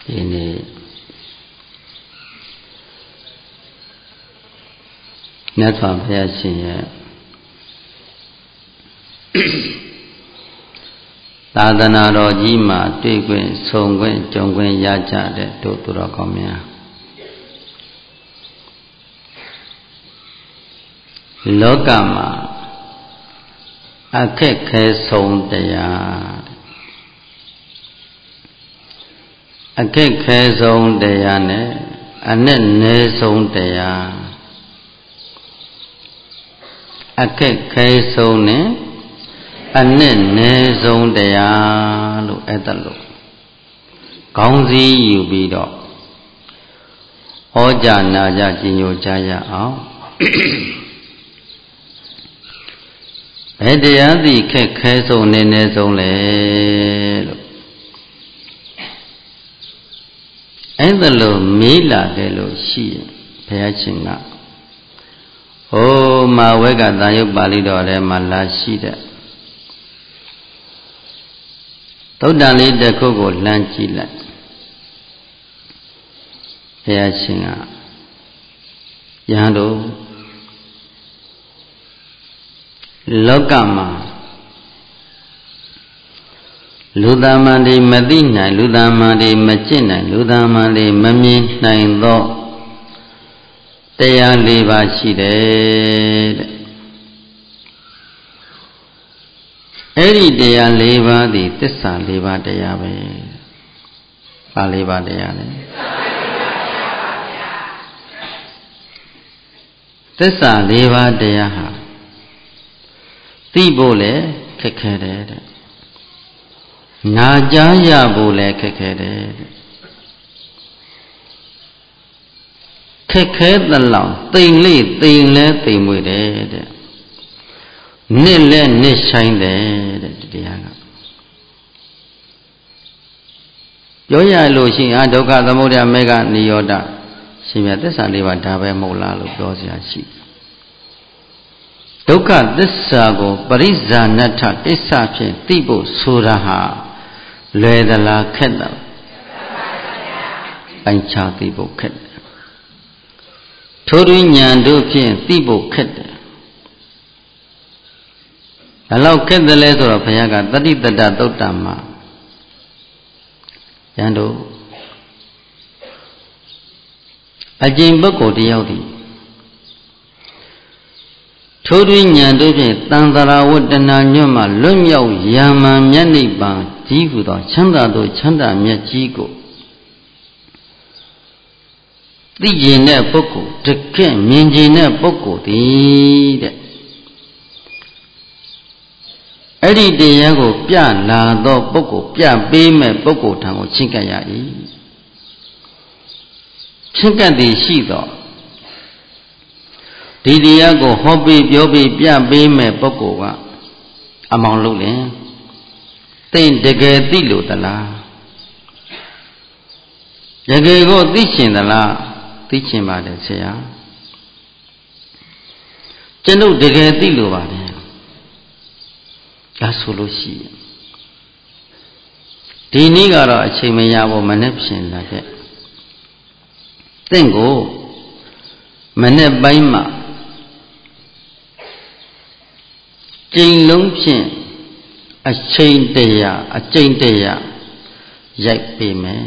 ဒီနေ့မြတ်စွာဘုရားရှင်ရဲ့သာသနာတော်ကြီးမှာတွေ့ခွင့်ဆုံခွင့်ကြုံခွင့်ရကြတဲ့တို့သူတော်ကောင်းများလောကမှာအခက်ခဲဆုံးတရားအခက်ခဲဆုံးတရားနဲ့အနဲ့နည်းဆုံးတရားအခက်ခဲဆုံးနဲ့အနဲ့နည်းဆုံးတရားလို့အဲ့ဒါလို့ခေါင်းစည်းယူပြီးတော့ဟောကြားနာကြကြီးညိုကြရအောင်ဘယ်တရားသည်ခက်ခဲဆုံးနည်းနည်းဆုံးလဲလို့အဲ့ဒါလို့မေးလာတယ်လို့ရှိရင်ဘုရားရှင်ကဟိုမာဝဲကတန်ရုပ်ပါဠိတော်ထဲမှာလာရှိတဲ့သုတ်တန်လေးတစ်ခုကိုလှမ်းကြည့်လိုက်ဘုရားရှင်ကယဟန်တို့လောကမှာလူသားမှန်တွေမသိနိုင်လူသားမှန်တွေမကျင့်နိုင်လူသားမှန်တွေမမြင်နိုင်သောတရား၄ပါးရှိတယ်တဲ့အဲ့ဒီတရား၄ပါးသည်သစ္စာ၄ပါးတရားပဲဘာ၄ပါးတရားလဲသစ္စာ၄ပါးတရားဟာသိဖို့လည်းခက်ခဲတယ်တဲ့နာကြားရဖို့လည်းခက်ခဲတယ်တဲ့ခက်ခဲသလောက်တိမ်လေးတိမ်လဲတိမ်မွေတယ်တဲ့နှစ်လဲနှစ်ဆိုင်တယ်တဲ့ဒီတရားကပြောရလို့ရှိရင်ဒုက္ခသမုဒယမေဃနိရောဓရှင်မြတ်သစ္စာ၄ပါးဒါပဲမဟုတ်လားလို့ပြောเสียရှိဒုက္ခသစ္စာကိုပရိဇာနတ္ထကိစ္စဖြင့်သိဖို့ဆိုတာဟာလွယ်သလားခက်သလားပိုင်းခြားသိဖို့ခက်တယ်ထိုတွင်ဉာဏ်တို့ဖြင့်သိဖို့ခက်တယ်ဘယ်လောက်ခက်တယ်လဲဆိုတော့ဘုရားကတတိတတသုတ်တံမှာဉာဏ်တို့အကျင့်ပုဂ္ဂိုလ်တယောက်သည်ထိုတွင်ဉာဏ်တို့ဖြင့်တန်တရာဝတ္တနာညွတ်မှလွတ်မြောက်ရမန်မြတ်နိဗ္ဗာန်ကြီးဟုသောချမ်းသာသောချမ်းသာမြတ်ကြီးကိုသိကျင်တဲ့ပုဂ္ဂိုလ်တကယ့်မြင်ကျင်တဲ့ပုဂ္ဂိုလ်သည်တဲ့အဲ့ဒီတရားကိုပြလာသောပုဂ္ဂိုလ်ပြပေးမဲ့ပုဂ္ဂိုလ်ထံကိုချဉ်ကပ်ရ၏ချဉ်ကပ်သည်ရှိသောဒီတရားကိုဟောပြီးပြောပြီးပြပေးမဲ့ပုဂ္ဂိုလ်ကအမောင်လို့လင်သိတကယ်သိလို့သလားတကယ်ကိုသိရှင်သလားသိရှင်ပါတယ်ဆရာကျွန်ုပ်တကယ်သိလို့ပါတယ်ဒါဆိုလို့ရှိရင်ဒီနေ့ကတော့အချိန်မရဘူးမနေ့ဖြင့်လာခဲ့သင်ကိုမနေ့ပိုင်းမှာကျိန်လုံးဖြင့်အချိန်တရာအကျင့်တရာရိုက်ပေးမယ်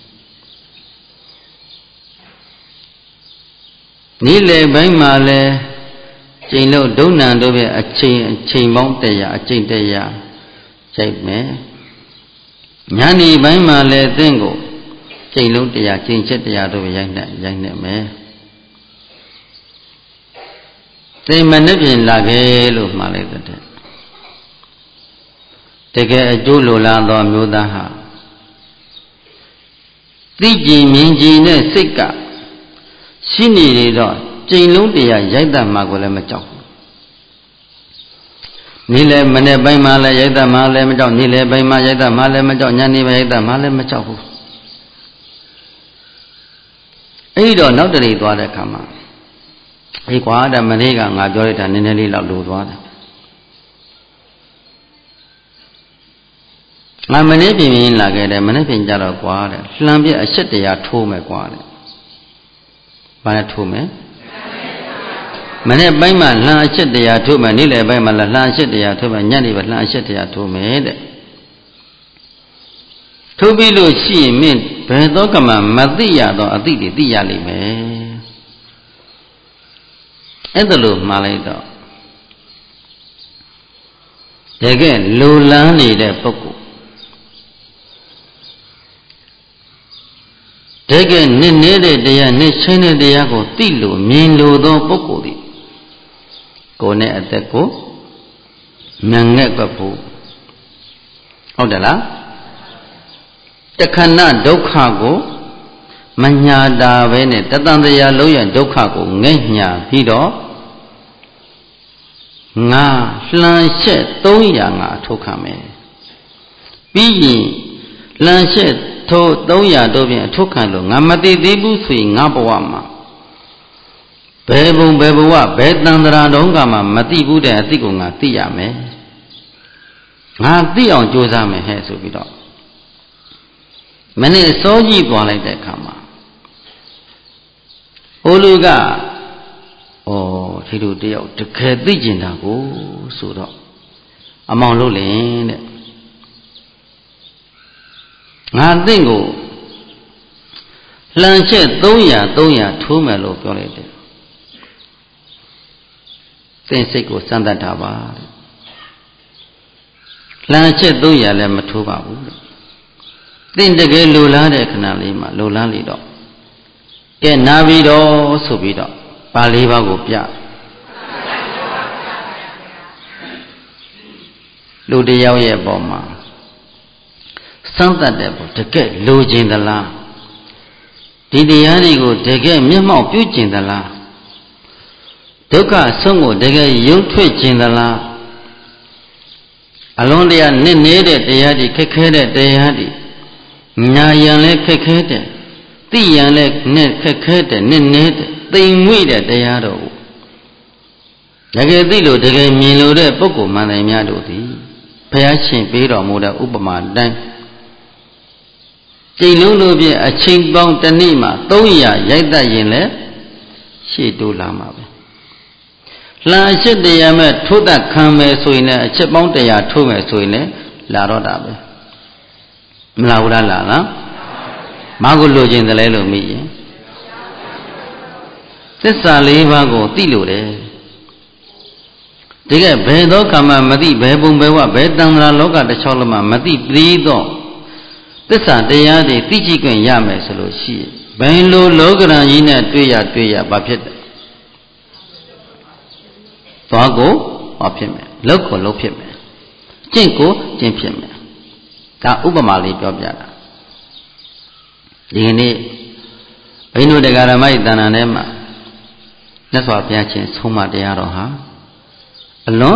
နေ့လယ်ပိုင်းမှာလည်းကျိန်လုံးဒုဏ္ဏတို့ရဲ့အချိန်ပေါင်းတရာအကျင့်တရာရိုက်မယ်ညနေပိုင်းမှာလည်းသင်ကိုကျိန်လုံးတရာကျင့်ချက်တရာတို့ရိုက်နေမယ်သင်မနေ့ပြင်လာခဲ့လို့မှားလိုက်တဲ့တကယ်အကျိုးလိုလားသောမျိုးသားဟာသိကြည်မြင်ကြည်တဲ့စိတ်ကရှိနေတော့ကျိန်လုံးတရားရိုက်တတ်မှာကိုလည်းမကြောက်ဘူးနေ့လည်းမနေ့ပိုင်းမှာလည်းရိုက်တတ်မှာလည်းမကြောက်နေ့လည်းပိုင်းမှာရိုက်တတ်မှာလည်းမကြောက်ညနေပိုင်းရိုက်တတ်မှာလည်းမကြောက်ဘူးအဲ့တော့နောက်တနေ့သွားတဲ့အခါမှာအေးကွာတဲ့မနေ့ကငါပြောလိုက်တာနည်းနည်းလေးလောက်လိုသွားတယ်ငါမနေ့ပြင်ရင်လာခဲ့တယ်မနေ့ပြင်ကြတော့ကွာတဲ့လှမ်းပြအရှက်တရားထိုးမယ်ကွာတဲ့ဘာနဲ့ထိုးမယ်မနေ့ပိုင်းမှာလှမ်းအရှက်တရားထိုးမယ်နေ့လယ်ပိုင်းမှာလှမ်းအရှက်တရားထိုးမယ်ညနေပိုင်းလှမ်းအရှက်တရားထိုးမယ်တဲ့ထိုးပြီးလို့ရှိရင်မင်းဘယ်သောကမှမသိရတော့အသိတွေသိရလိမ့်မယ်အဲ့ဒါလို့မှားလိုက်တော့တကယ်လိုလန်းနေတဲ့ပုဂ္ဂိုလ်တကယ်နစ်နေတဲ့တရားနစ်ချင်းတဲ့တရားကိုသိလို့မြင်လို့သောပုဂ္ဂိုလ်သည်ကိုယ်နဲ့အသက်ကိုမငဲ့ကွက်ဖို့ဟုတ်တယ်လားတခဏဒုက္ခကိုမညာတာပဲနဲ့တတန်တရားလုံးရဒုက္ခကိုငဲ့ညာပြီးတော့ငါလှန်ရှက်300ငါထုတ်ခံမယ်ပြီးရင်လှန်ရှက်ထို300တို့ဖြင့်အထုတ်ခံလို့ငါမသိသေးဘူးဆိုရင်ငါဘဝမှာဘယ်ဘုံဘယ်ဘဝဘယ်တန်ត្រာတုံးကမှမသိဘူးတဲ့အသိကိုငါသိရမယ်ငါသိအောင်ကြိုးစားမယ်ဟဲ့ဆိုပြီးတော့မနေ့စောကြီးသွားလိုက်တဲ့အခါမှာဟိုလူကဒီလိုတယောက်တကယ်သိကျင်တာကိုဆိုတော့အမောင်လို့လင်တဲ့ငါသိကိုလှန်ချက်300ထိုးမယ်လို့ပြောလိုက်တယ်သိစိတ်ကိုစမ်းသပ်တာပါတဲ့လှန်ချက်300လည်းမထိုးပါဘူးတဲ့သိတကယ်လိုလားတဲ့ခဏလေးမှာလိုလားလေတော့ကဲနာပြီးတော့ဆိုပြီးတော့ပါလေးပါးကိုပြလူတယောက်ရဲ့ပေါ်မှာစမ်းသပ်တဲ့ပေါ်တကယ်လိုချင်သလားဒီတရားတွေကိုတကယ်မျက်မှောက်ပြုကျင်သလားဒုက္ခဆုံးကိုတကယ်ရုပ်ထွက်ကျင်သလားအလုံးတရားနစ်နေတဲ့တရားတွေခက်ခဲတဲ့တရားတွေညာယံလည်းခက်ခဲတဲ့သိယံလည်းနဲ့ခက်ခဲတဲ့နစ်နေတဲ့သိမ်မွေ့တဲ့တရားတော်တကယ်သိလို့တကယ်မြင်လို့တဲ့ပုဂ္ဂိုလ်မှန်တယ်များတို့သည်ဘုရားရှင်ပေးတော်မူတဲ့ဥပမာတိုင်းကျိန်လုံးတို့ဖြင့်အချိန်ပေါင်းတစ်နေ့မှာ300ရိုက်တတ်ရင်လည်းရှေ့တိုးလာမှာပဲလှန်အချက်တရားမဲ့ထိုးတတ်ခံမယ်ဆိုရင်လည်းအချက်ပေါင်း100ထိုးမယ်ဆိုရင်လည်းလာတော့တာပဲမလာဘူးလားလားမကိုလိုချင်တယ်လဲလို့မိရင်သစ္စာ4ပါးကိုသိလို့တယ်တကယ်ဘယ်သောကမှမသိဘယ်ပုံဘယ်ဝဘယ်တန်ត្រာလောကတစ်ချောင်းလုံးမှာမသိပြီးတော့သစ္စာတရားတွေသိကြည့်ခွင့်ရမယ်ဆိုလို့ရှိရင်ဘယ်လိုလောကရန်ကြီးနဲ့တွေ့ရဘာဖြစ်တယ်သွားကိုဟောဖြစ်မယ်လောက်ကိုလောက်ဖြစ်မယ်ကျင့်ကိုကျင့်ဖြစ်မယ်ဒါဥပမာလေးပြောပြတာဒီနေ့ဘိန်းတို့တရားဓမ္မ၏တဏ္ဍာထဲမှာမြတ်စွာဘုရားရှင်ဆုံးမတရားတော်ဟာအလွန်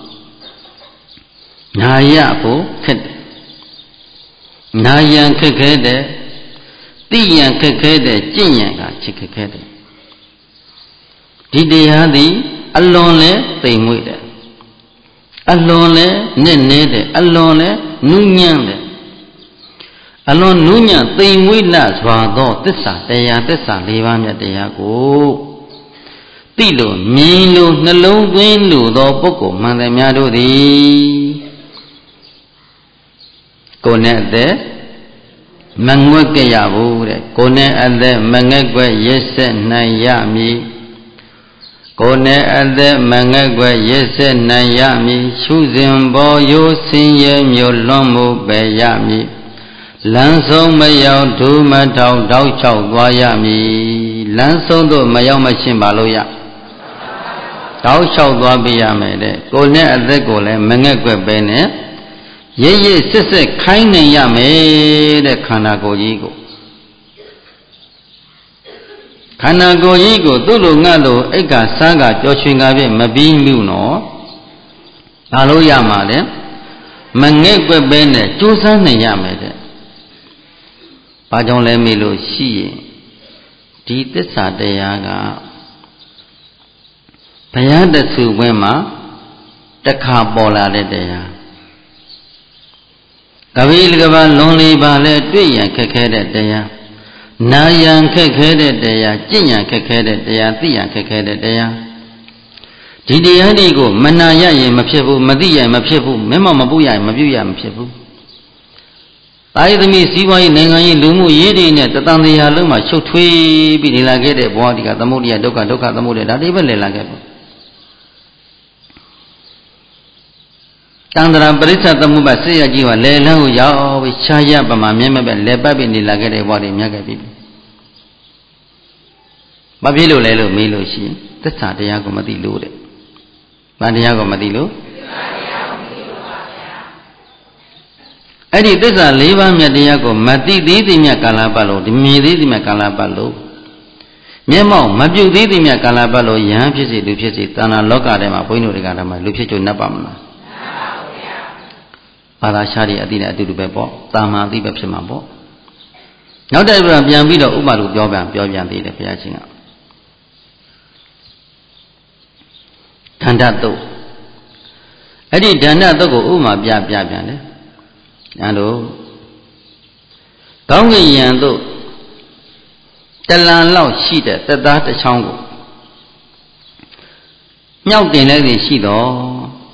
နာယဖို့ခက်တယ်နာယံခက်ခဲတယ်သိယံခက်ခဲတယ်ကျင့်ယံကချစ်ခက်ခဲတယ်ဒီတရားသည်အလွန်လဲသိမ်မွေ့တယ်အလွန်လဲနစ်နေတယ်အလွန်လဲနုညံ့တယ်အလွန်နုညံ့သိမ်မွေ့လှစွာသောသစ္စာတရားသစ္စာ၄ပါးမြတ်တရားကိုသိလို့မြင်လို့နှလုံးသွင်းလို့သောပုဂ္ဂိုလ်မှန်တယ်များတို့သည်ကိုယ်နဲ့အသက်မငွက်ကြရဘူးတဲ့ကိုယ်နဲ့အသက်မငဲ့ွက်ရစ်ဆက်နိုင်ရမည်ကိုယ်နဲ့အသက်မငဲ့ွက်ရစ်ဆက်နိုင်ရမည်ရှုစဉ်ပေါ်ရိုးဆင်းရဲမျိုးလွန်မှုပဲရမည်လမ်းဆုံးမရောက်ဒုမထောက်တောက်ချောက်သွားရမည်လမ်းဆုံးသို့မရောက်မရှင်းပါလို့ရတောက်လျှောက်သွားပြရမယ်တဲ့ကိုယ်နဲ့အသက်ကိုလည်းမငဲ့ွက်ပဲနဲ့ရစ်ရစ်စစ်စစ်ခိုင်းနိုင်ရမယ်တဲ့ခန္ဓာကိုယ်ကြီးကိုခန္ဓာကိုယ်ကြီးကိုသူ့လိုငှလိုအိတ်ကစားကကြော်ချွင်ကပြည့်မပြီးမှုနော်ဘာလို့ရမှာလဲမငဲ့ွက်ပဲနဲ့ကြိုးစားနိုင်ရမယ်တဲ့ဘာကြောင့်လဲမေးလို့ရှိရင်ဒီသစ္စာတရားကဘုရားတဆူဝင်းမှာတစ်ခါပေါ်လာတဲ့တရား Kabil kaba lonely bale tuyan kekede daya. Nayan kekede daya, jinyan kekede daya, tiyan kekede daya. Didiyani ko manaya ye mapshebu, madiya mapshebu, memo mabuya mabuya mapshebu. Taidami siwayi nengayi lumu yedi ne tatandaya luma shutwi bidila kede bwadika tamudiya doka doka tamudiya dadi belela kede. Tandra Parisa Tamuba Saya Jiwa Lela Yao Chaya Bama Mema Lepa Bini Lagare Wadi Miagabi Babilo Lelo Milo Shi Tessa Diago Madilu Badiago Madilu Edi Tessa Leva Miadiago Mati Didi Miakalabalo Dimidi Miakalabalo Memo Mabu Didi Miakalabalo Yam Pisi Lupisi Tana Loka Dema Puino Rigadama Lupicho Napamna Pada syari adina adu bebo, tama adi beb semampo. Now that we are young, we do umaru joban, joban di lepas singa. Tanda tu, adi tanda tu ko umar biar ne. Ando, kau ni yang tu, telan lau si de, tedah de canggu. Nyau den lagi si do.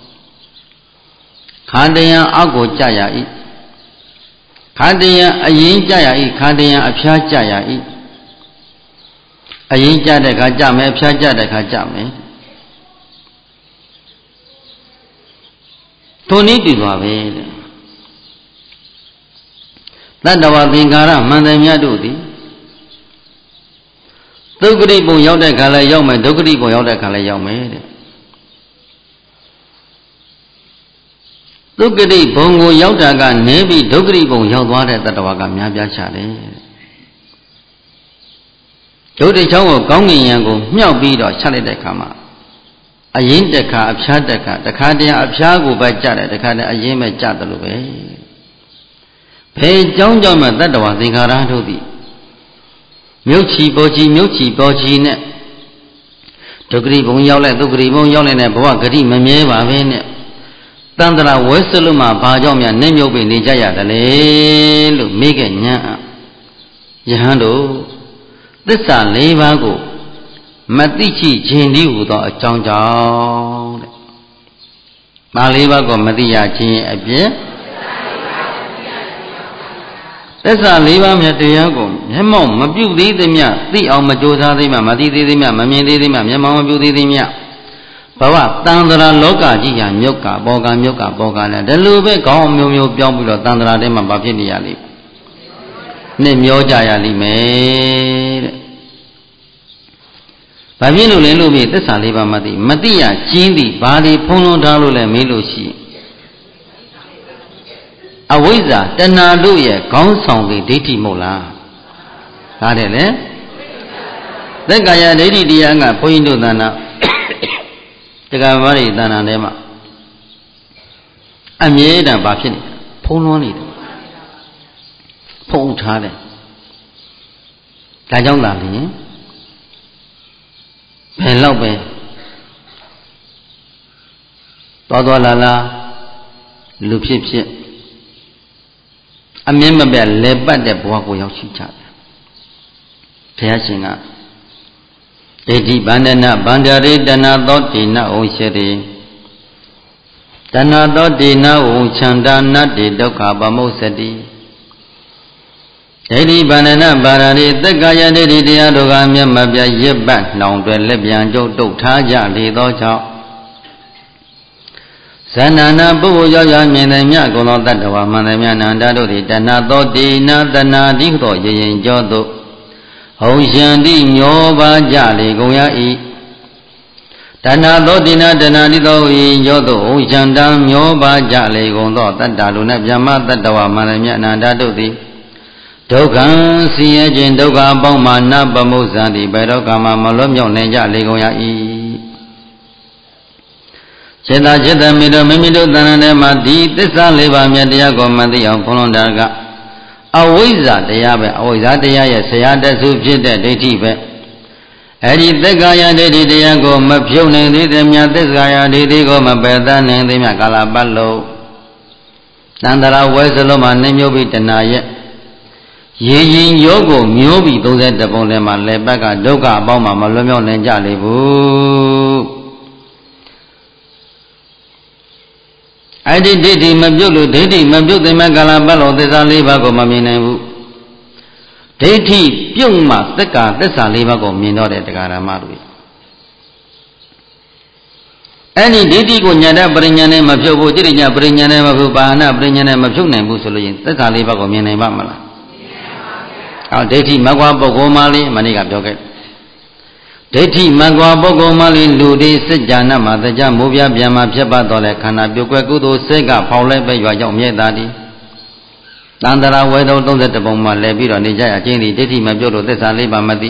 Khadaya aku jaya i, khadaya ayin jaya i, khadaya apya jaya i, ayin jaya dekha jame, apya jaya dekha jame. Toni tu babe. Tadawa tingkara mandamya tu di. Dukri pun yau dekha le yau me, dukri pun yau dekha le yau me. Dukri bongo yau daga nebi dukri bong yau dware tadawaga miabya chale. Jodi chao kau ngi yang ko miao pi do chale dekha ma. Ayin dekha apya dekha, dekha dia apya ko ba cha de, dekha dia ayin me cha de lo be. Phe chong chong ma tadawa thingkara thu di. Myok chi bo chi ne. Dukri bong yau le dukri bong yau le ne bwa gari ma mye ba be ne. Tandra Wesluma Bajomia Nemyobi Nijaya Dale Mega Nya Yahando Tessa Levago Matichi Jindi Udo a Chong Chong Malivago Matia Chin Abye Tessa Leva Matiago Hemo Mabu de Mia, the Almajosa de Mamadi de Mia, Mammy de Mamma Mabu de Mia. Bawa Tandra Loka Jia Myoka Boga the Lube Gom Myo Piobulo Tandra de Mabapini Yali Nemyo Jayali made Babino Lelubi, the Saliva Mati, Matia, Chindi, Badi, Pono Dalule Milushi Awiza, Tenaluye, Gonsong the Diti Mola Adele The Gaya Dedi Dianga, Pointo Dana. Tegavali dana nema. Amye dan bapini. Pononi. Pon chale. Kajong lali. Pelau be. Todo lala. Lupsip sip. Amye mabe lebat de buah ko yau chale. Thaya singa. Edi bandana bandari dana dotina oshiri dana dotina ochandana de doka bamosadi Edi bandana barari tekaya de dia doga myamabya yebbat naung twe lebyan jok tuk tha ja le do chao Sanana bubu yao ya myen de mya gon lo tattwa man de mya nanda do di dana dotina dana di do yin jo do Hong Shanti Nyoba Jali Goya E Dana Dodina Dana Dido Yodo Hong Shanta Nyoba Jali Gondo Tadaluna Yama Tadawa Manamya Nanda Dodi Dogan Siajin Doga Bongmana Bamuzandi Bedokama Malomyo Neja Legoya E Cheta Cheta Mido Mimido Dana Madi Tessa Leva Myadiago Madia Polondaga Awiza Deyabe, Awiza Dea, Sayada Subject, Detibe. Edi Tegaya de Diago, Mapune, the Miatesgaya, Digo, Mabedan, and the Makalabalo. တန်တရာဝဲစလုံးမှာနှမျိုးပြီးတဏှာရဲ့ရေရင်ရောကိုမျိုးပြီး31ပုံထဲမှာလက်ပတ်ကဒုက္ခအပေါင်းမှာမလွတ်မြောက်နိုင်ကြလေဘူးအဲ့ဒီဒိဋ္ဌိမပြုတ်လို့ဒိဋ္ဌိမပြုတ်တဲ့မဲ့ကာလပတ်လုံးသစ္စာ၄ပါးကိုမမြင်နိုင်ဘူးဒိဋ္ဌိပြုတ်မှသစ္စာ၄ပါးကိုမြင်တော့တဲ့တရားဓမ္မတွေအဲ့ဒီဒိဋ္ဌိကိုညာတပရိညာနဲ့မဖြုတ်ဘူးတိရိညာပရိညာနဲ့မဖြုတ်ပါဏပရိညာနဲ့မဖြုတ်နိုင်ဘူးဆိုလို့ရင်သစ္စာ၄ပါးကိုမြင်နိုင်ပါမလားမြင်နိုင်ပါဗျာဟောဒိဋ္ဌိမကွာပုဂ္ဂိုလ်မှလေးမနေ့ကပြောခဲ့ဒိဋ္ဌိမကွာပုဂ္ဂိုလ်မှလေးလူတွေစိတ်ကြနာမှာတရားမိုးပြပြန်မှာဖြစ်ပါတော့လေခန္ဓာပြုတ်ကွယ်ကုသိုလ်စိတ်ကဖောက်လိုက်ပဲရွာကြောင့်မြဲတာဒီတန်တရာဝဲတော်31ပုံမှာလဲပြီးတော့နေကြရခြင်းဒီဒိဋ္ဌိမပြုတ်လို့သစ္စာ၄ပါးမသိ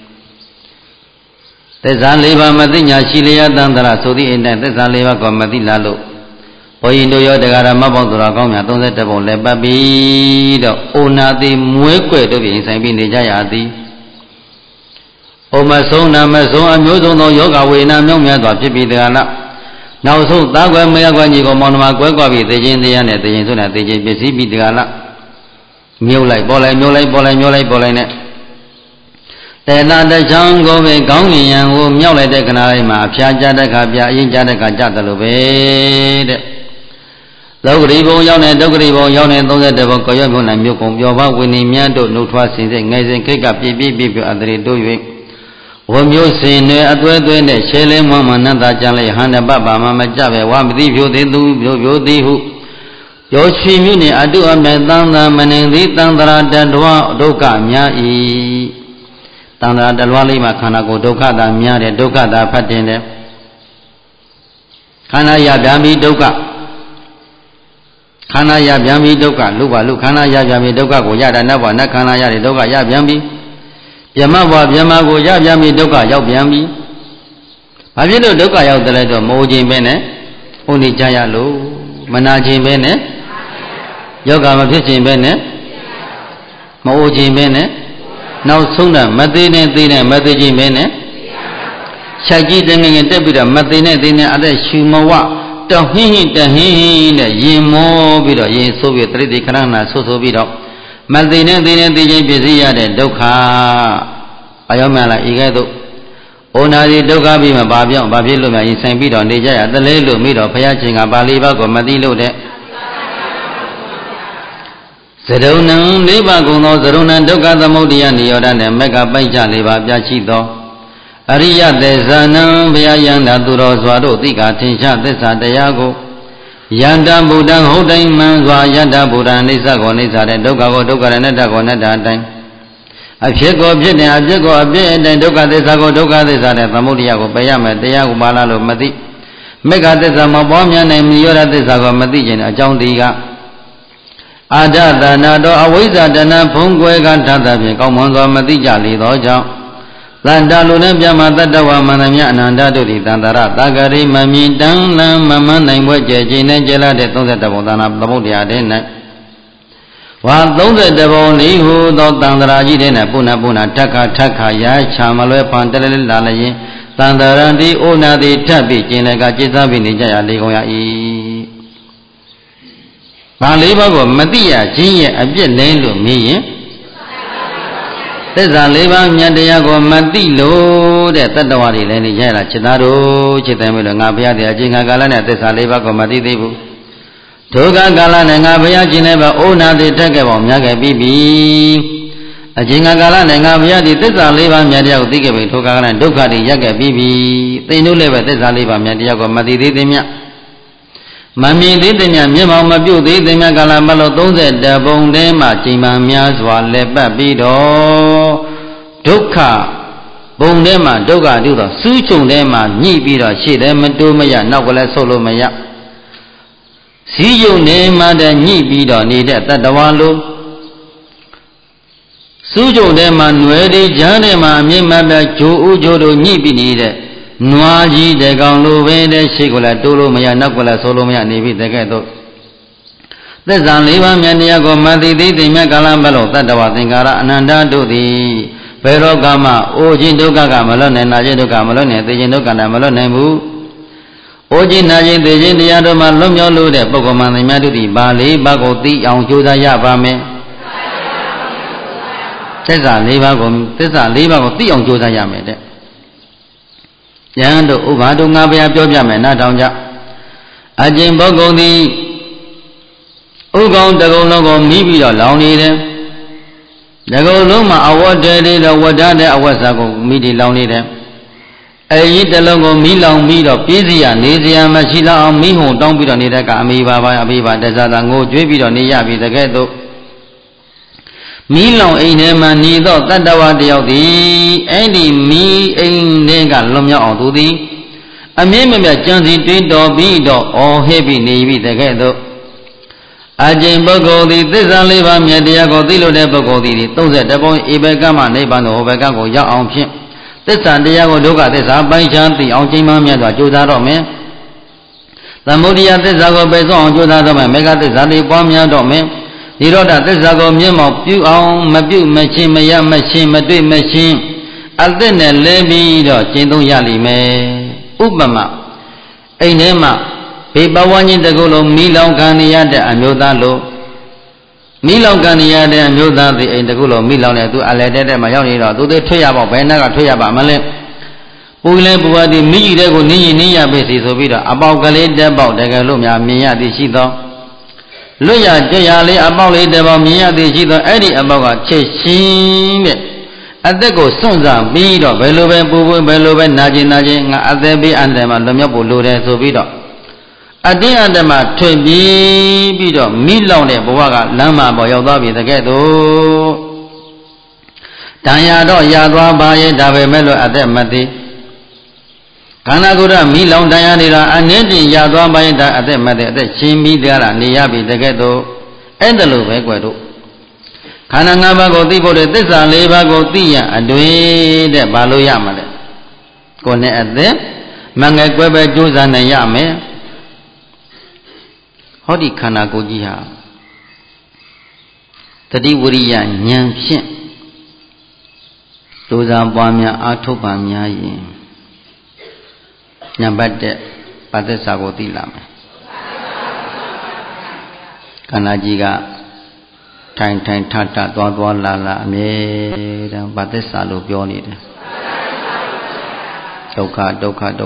သစ္စာ၄ပါးမသိညာရှိလျက်တန်တရာဆိုသည့်အတိုင်းသစ္စာ၄ပါးကိုမသိလားလို့ဘုန်းကြီးတို့ရောတရားဓမ္မပေါင်းသူတော်ကောင်းများ31ပုံလဲပတ်ပြီးတော့အိုနာတိမွေးကွယ်တို့ပြင်ဆိုင်ပြီးနေကြရသည်အိုမဆုံးနာမဆုံးအမျိုးစုံသောယောဂဝေဒနာမြောက်မြတ်စွာဖြစ်ပြီးတရားလားနောက်ဆုံးသားကွယ်မရကွယ်ညီကိုမောင်နှမကွယ်ကွာပြီးသိခြင်းတရားနဲ့သိခြင်းဆိုတဲ့သိခြင်းပစ္စည်းပြီးတရားလားမြုပ်လိုက်ပေါ်လိုက်မြုပ်လိုက်ပေါ်လိုက်မြုပ်လိုက်ပေါ်လိုက်နဲ့တေတာတချောင်းကိုပဲကောင်းရင်ရန်ကိုမြောက်လိုက်တဲ့ခဏလေးမှာအဖျားကြတဲ့ခါပြအရင်ကြတဲ့ခါကြတယ်လို့ပဲတဲ့ဒုက္ခရိဘုံရောက်နေဒုက္ခရိဘုံရောက်နေ31ဘုံကိုရွတ်မြုံနိုင်မြို့ကုံပြောပါဝိနည်းမြတ်တို့နှုတ်ထွားစင်စစ်ငယ်စဉ်ခိတ်ကပြပြအတရီတို့၍ဝမျိုးစင်တွေအသွဲသွဲနဲ့ရှဲလဲမွမ်းမနတ်သားကြလိုက်ဟန္တပပမမကြပဲဝါမတိဖြိုသေးသူဖြိုသေးဟုယောချီမြင့်နေအတုအမဲ့သံသာမနေသည်တန်တရာတတဝဒုက္ခများ၏တန်တရာတလွားလေးမှာခန္ဓာကိုယ်ဒုက္ခသာများတယ်ဒုက္ခသာဖတ်တင်တယ်ခန္ဓာရပြန်ပြီးဒုက္ခခန္ဓာရပြန်ပြီးဒုက္ခလူပါလူခန္ဓာရပြန်ပြီးဒုက္ခကိုရတာနတ်ဘဝနတ်ခန္ဓာရတယ်ဒုက္ခရပြန်ပြီးပြမဘဝပြမကိုရပြန်ပြီးဒုက္ခရောက်ပြန်ပြီးဘာဖြစ်လို့ဒုက္ခရောက်တယ်လဲတော့မိုးခြင်းပဲနဲ့ဥနေကြရလို့မနာခြင်းပဲနဲ့ယောဂမဖြစ်ခြင်းပဲနဲ့မအိုခြင်းပဲနဲ့နောက်ဆုံးတာမသေးနဲ့သေးနဲ့မသေးခြင်းပဲနဲ့ခြိုက်ကြီးတငငယ်တက်ပြီးတော့မသေးနဲ့သေးနဲ့အသက်ရှူမဝတဟင်းဟင်းတဟင်းဟင်းနဲ့ရင်မောပြီးတော့ရင်ဆိုးပြီးတရိတိခဏနာဆိုးဆိုးပြီးတော့မသေးနဲ့သေးနဲ့သေးခြင်းပစ္စည်းရတဲ့ဒုက္ခအယောမလားဤကဲ့သို့ဩနာတိဒုက္ခပြီးမှဘာပြောင်းဘာဖြစ်လို့များရင်ဆိုင်ပြီးတော့နေကြရတလဲလို့မိတော့ဘုရားရှင်ကပါဠိဘတ်ကိုမသိလို့တဲ့သရုံဏံ၄ပါးကုန်သောသရုံဏံဒုက္ခသမုဒယနိရောဓနဲ့မက္ကပိုက်ကြ၄ပါးပြရှိသောအရိယသေဇာနံဘုရားယန္တာသူတော်စွာတို့သိကထင်ရှားသစ္စာတရားကိုယန္တာဗုဒ္ဓံဟုတ်တိုင်းမှန်စွာယန္တာဗုဒ္ဓံအိစ္ဆကိုအိစ္ဆတဲ့ဒုက္ခကိုဒုက္ခရဏတ္တကိုနတ္တအတိုင်းအဖြစ်ကိုဖြစ်တယ်အဖြစ်ကိုအပြည့်အတိုင်းဒုက္ခသစ္စာကိုဒုက္ခသစ္စာတဲ့သမုဒယကိုပယ်ရမယ်တရားကိုပါလာလို့မသိမက္ခသစ္စာမပေါ်များနိုင်နိရောဓသစ္စာကိုမသိခြင်းအကြောင်းဒီကအာဒသနာတော်အဝိဇ္ဇာတဏဖုံးကွယ်ကထသဖြင့်ကောင်းမွန်စွာမသိကြလေသောကြောင့်သတ္တလူနဲ့ပြမတတ္တဝမန္တမြအနန္တတို့သည်တန္တရသဂရိမမြင်တန်လံမမနိုင်ဘွဲ့ကျဲခြင်းနဲ့ကျဲလာတဲ့31ဘုံသနာသမုဒ္ဒရာတဲ့၌ဝါ31ဘုံလေးဟူသောတန္တရာကြီးတဲ့၌ပုဏ္ဏထက်ခါရာချာမလွဲဖန်တလဲလာလျင်တန္တရံတိဩနာတိထပ်ပြီးကျင်လည်းကจิตစားပြီးနေကြရလေကုန်ရ၏ဘာလေးပါးကိုမသိရခြင်းရဲ့အပြစ်လဲလို့မြင်ရင်သစ္စာ၄ပါးမြတ်တရားကိုမသိလို့တဲ့တတ္တဝါတွေလည်းနေကြရချစ်သားတို့ချစ်တယ်မလို့ငါဘုရားတရားအချိန်ကာလနဲ့သစ္စာ၄ပါးကိုမသိသေးဘူးဒုက္ခကာလနဲ့ငါဘုရားရှင်လည်းပဲဩနာတိတက်ခဲ့ပေါင်းများခဲ့ပြီးပြီအချိန်ကာလနဲ့ငါဘုရားဒီသစ္စာ၄ပါးမြတ်တရားကိုသိခဲ့ပြီဒုက္ခကာလနဲ့ဒုက္ခတွေရက်ခဲ့ပြီးပြီသိတို့လည်းပဲသစ္စာ၄ပါးမြတ်တရားကိုမသိသေးသေးမြတ်မမြင်သေးတဲ့မြတ်မျက်မှောင်မပြုတ်သေးတဲ့မြတ်ကာလပတ်လို့31ဘုံထဲမှာချိန်မှများစွာလက်ပတ်ပြီးတော့ဒုက္ခဘုံထဲမှာဒုက္ခတုတော့စူးချုံထဲမှာညှိပြီးတော့ရှေ့ထဲမတိုးမရနောက်ကလည်းဆုတ်လို့မရစည်းယုံနေမှတည်းညှိပြီးတော့နေတဲ့တတ္တဝါလိုစူးချုံထဲမှာຫນွယ်တွေကြားထဲမှာအမြင့်မပြဂျိုးဦးဂျိုးတို့ညှိပြီးနေတဲ့နွားကြီးတဲ့ကောင်လိုပဲတဲ့ရှေ့ကလည်းတိုးလို့မရနောက်ကလည်းဆိုလို့မရနေပြီတကဲ့သို့သစ္စာ၄ပါးမြတ်တရားကိုမသိသေးသိမြတ်ကာလပတ်လို့တတ္တဝသင်္ကာရအနန္တတို့သည်ဘယ်တော့ကမှအိုခြင်းဒုက္ခကမလွတ်နိုင်နာခြင်းဒုက္ခမလွတ်နိုင်သိခြင်းဒုက္ခနဲ့မလွတ်နိုင်ဘူး Oji Najin Dejin Diadoma Lumyo Lude Pokoman Madudi Bali Bagoti Yangjuda Yabame Tessa Libago Tion Juda Yamede Yando Ubadu Nabia Jojame Nadanja Ajin Bogodi Ugon Dagonogo Mibi or Launide Dagoluma awarded the Wadada Awasago Midi Launide A the logo Milan Mido, Pizia, Nizia, Machila, Miho, don't be on it, Amiba, Abiba, Desadango, Jubido, Niabi, the ghetto. Milan, Ainema, Nido, Tandawa, the Andy, me, Ain, Nega, Lomia, or Dudi. A member Jansi, Twido, Bido, or Heavy Navy, the ghetto. Ajin Bogo, the Desaliva, Mediago, Dilo de Bogo, those at the boy, Ibegama, Nebano, Obegago, Yaom. This Santiago Duga, this Abajan, the Onjimamia, Judarome. The Mudia, this Zago Bezon, Judarome, Mega, this Ali Bomia Dome. The Roda, this Zago Mimo, Pew on, Mabu, Machine, Maya Machine, Madu Machine. Aldene Lebi, Chindu Yalime, Ubama. Ainema, Pipawani the Golo, Milan Ganiade, and Yodalo. Milan Gania and Yoda the Gulo Milan to Alede Mayoni, do the Toyaba, Benaga Toyaba Male Pule Buadi Miji Dego Nia basis of it about Galade about the Galumia Mia de Shido Luya Jayale about it about Mia de Shido Eddie about Cheshin at the go Sonza Bido Belube Bubu Belube Najin Najin Adebi and them and the Mabulu so Bido Adi andama twebi bido Milan de Boaga Lama Boyodabi the ghetto Tanyado Yadwa Baye Dave Melo Ademati Kanagura Milan Dianira and Nedi Yadwa Baye Ademati the Chimbi Dara Niabi the ghetto Endelu Beguedo Kanangaba Gotibo de Tessa Leva Gotia Adwe de Baloyamade Kone Ade Mangaquebe Juzan Yame Hodi Kana Gojiha Tadi Wuriya Nyampshin Doza Bamia Atopamia Nyambate Patesa Gotilame Kanajiga Time Tata Dwa Lala Me Patesa Lupioni Doka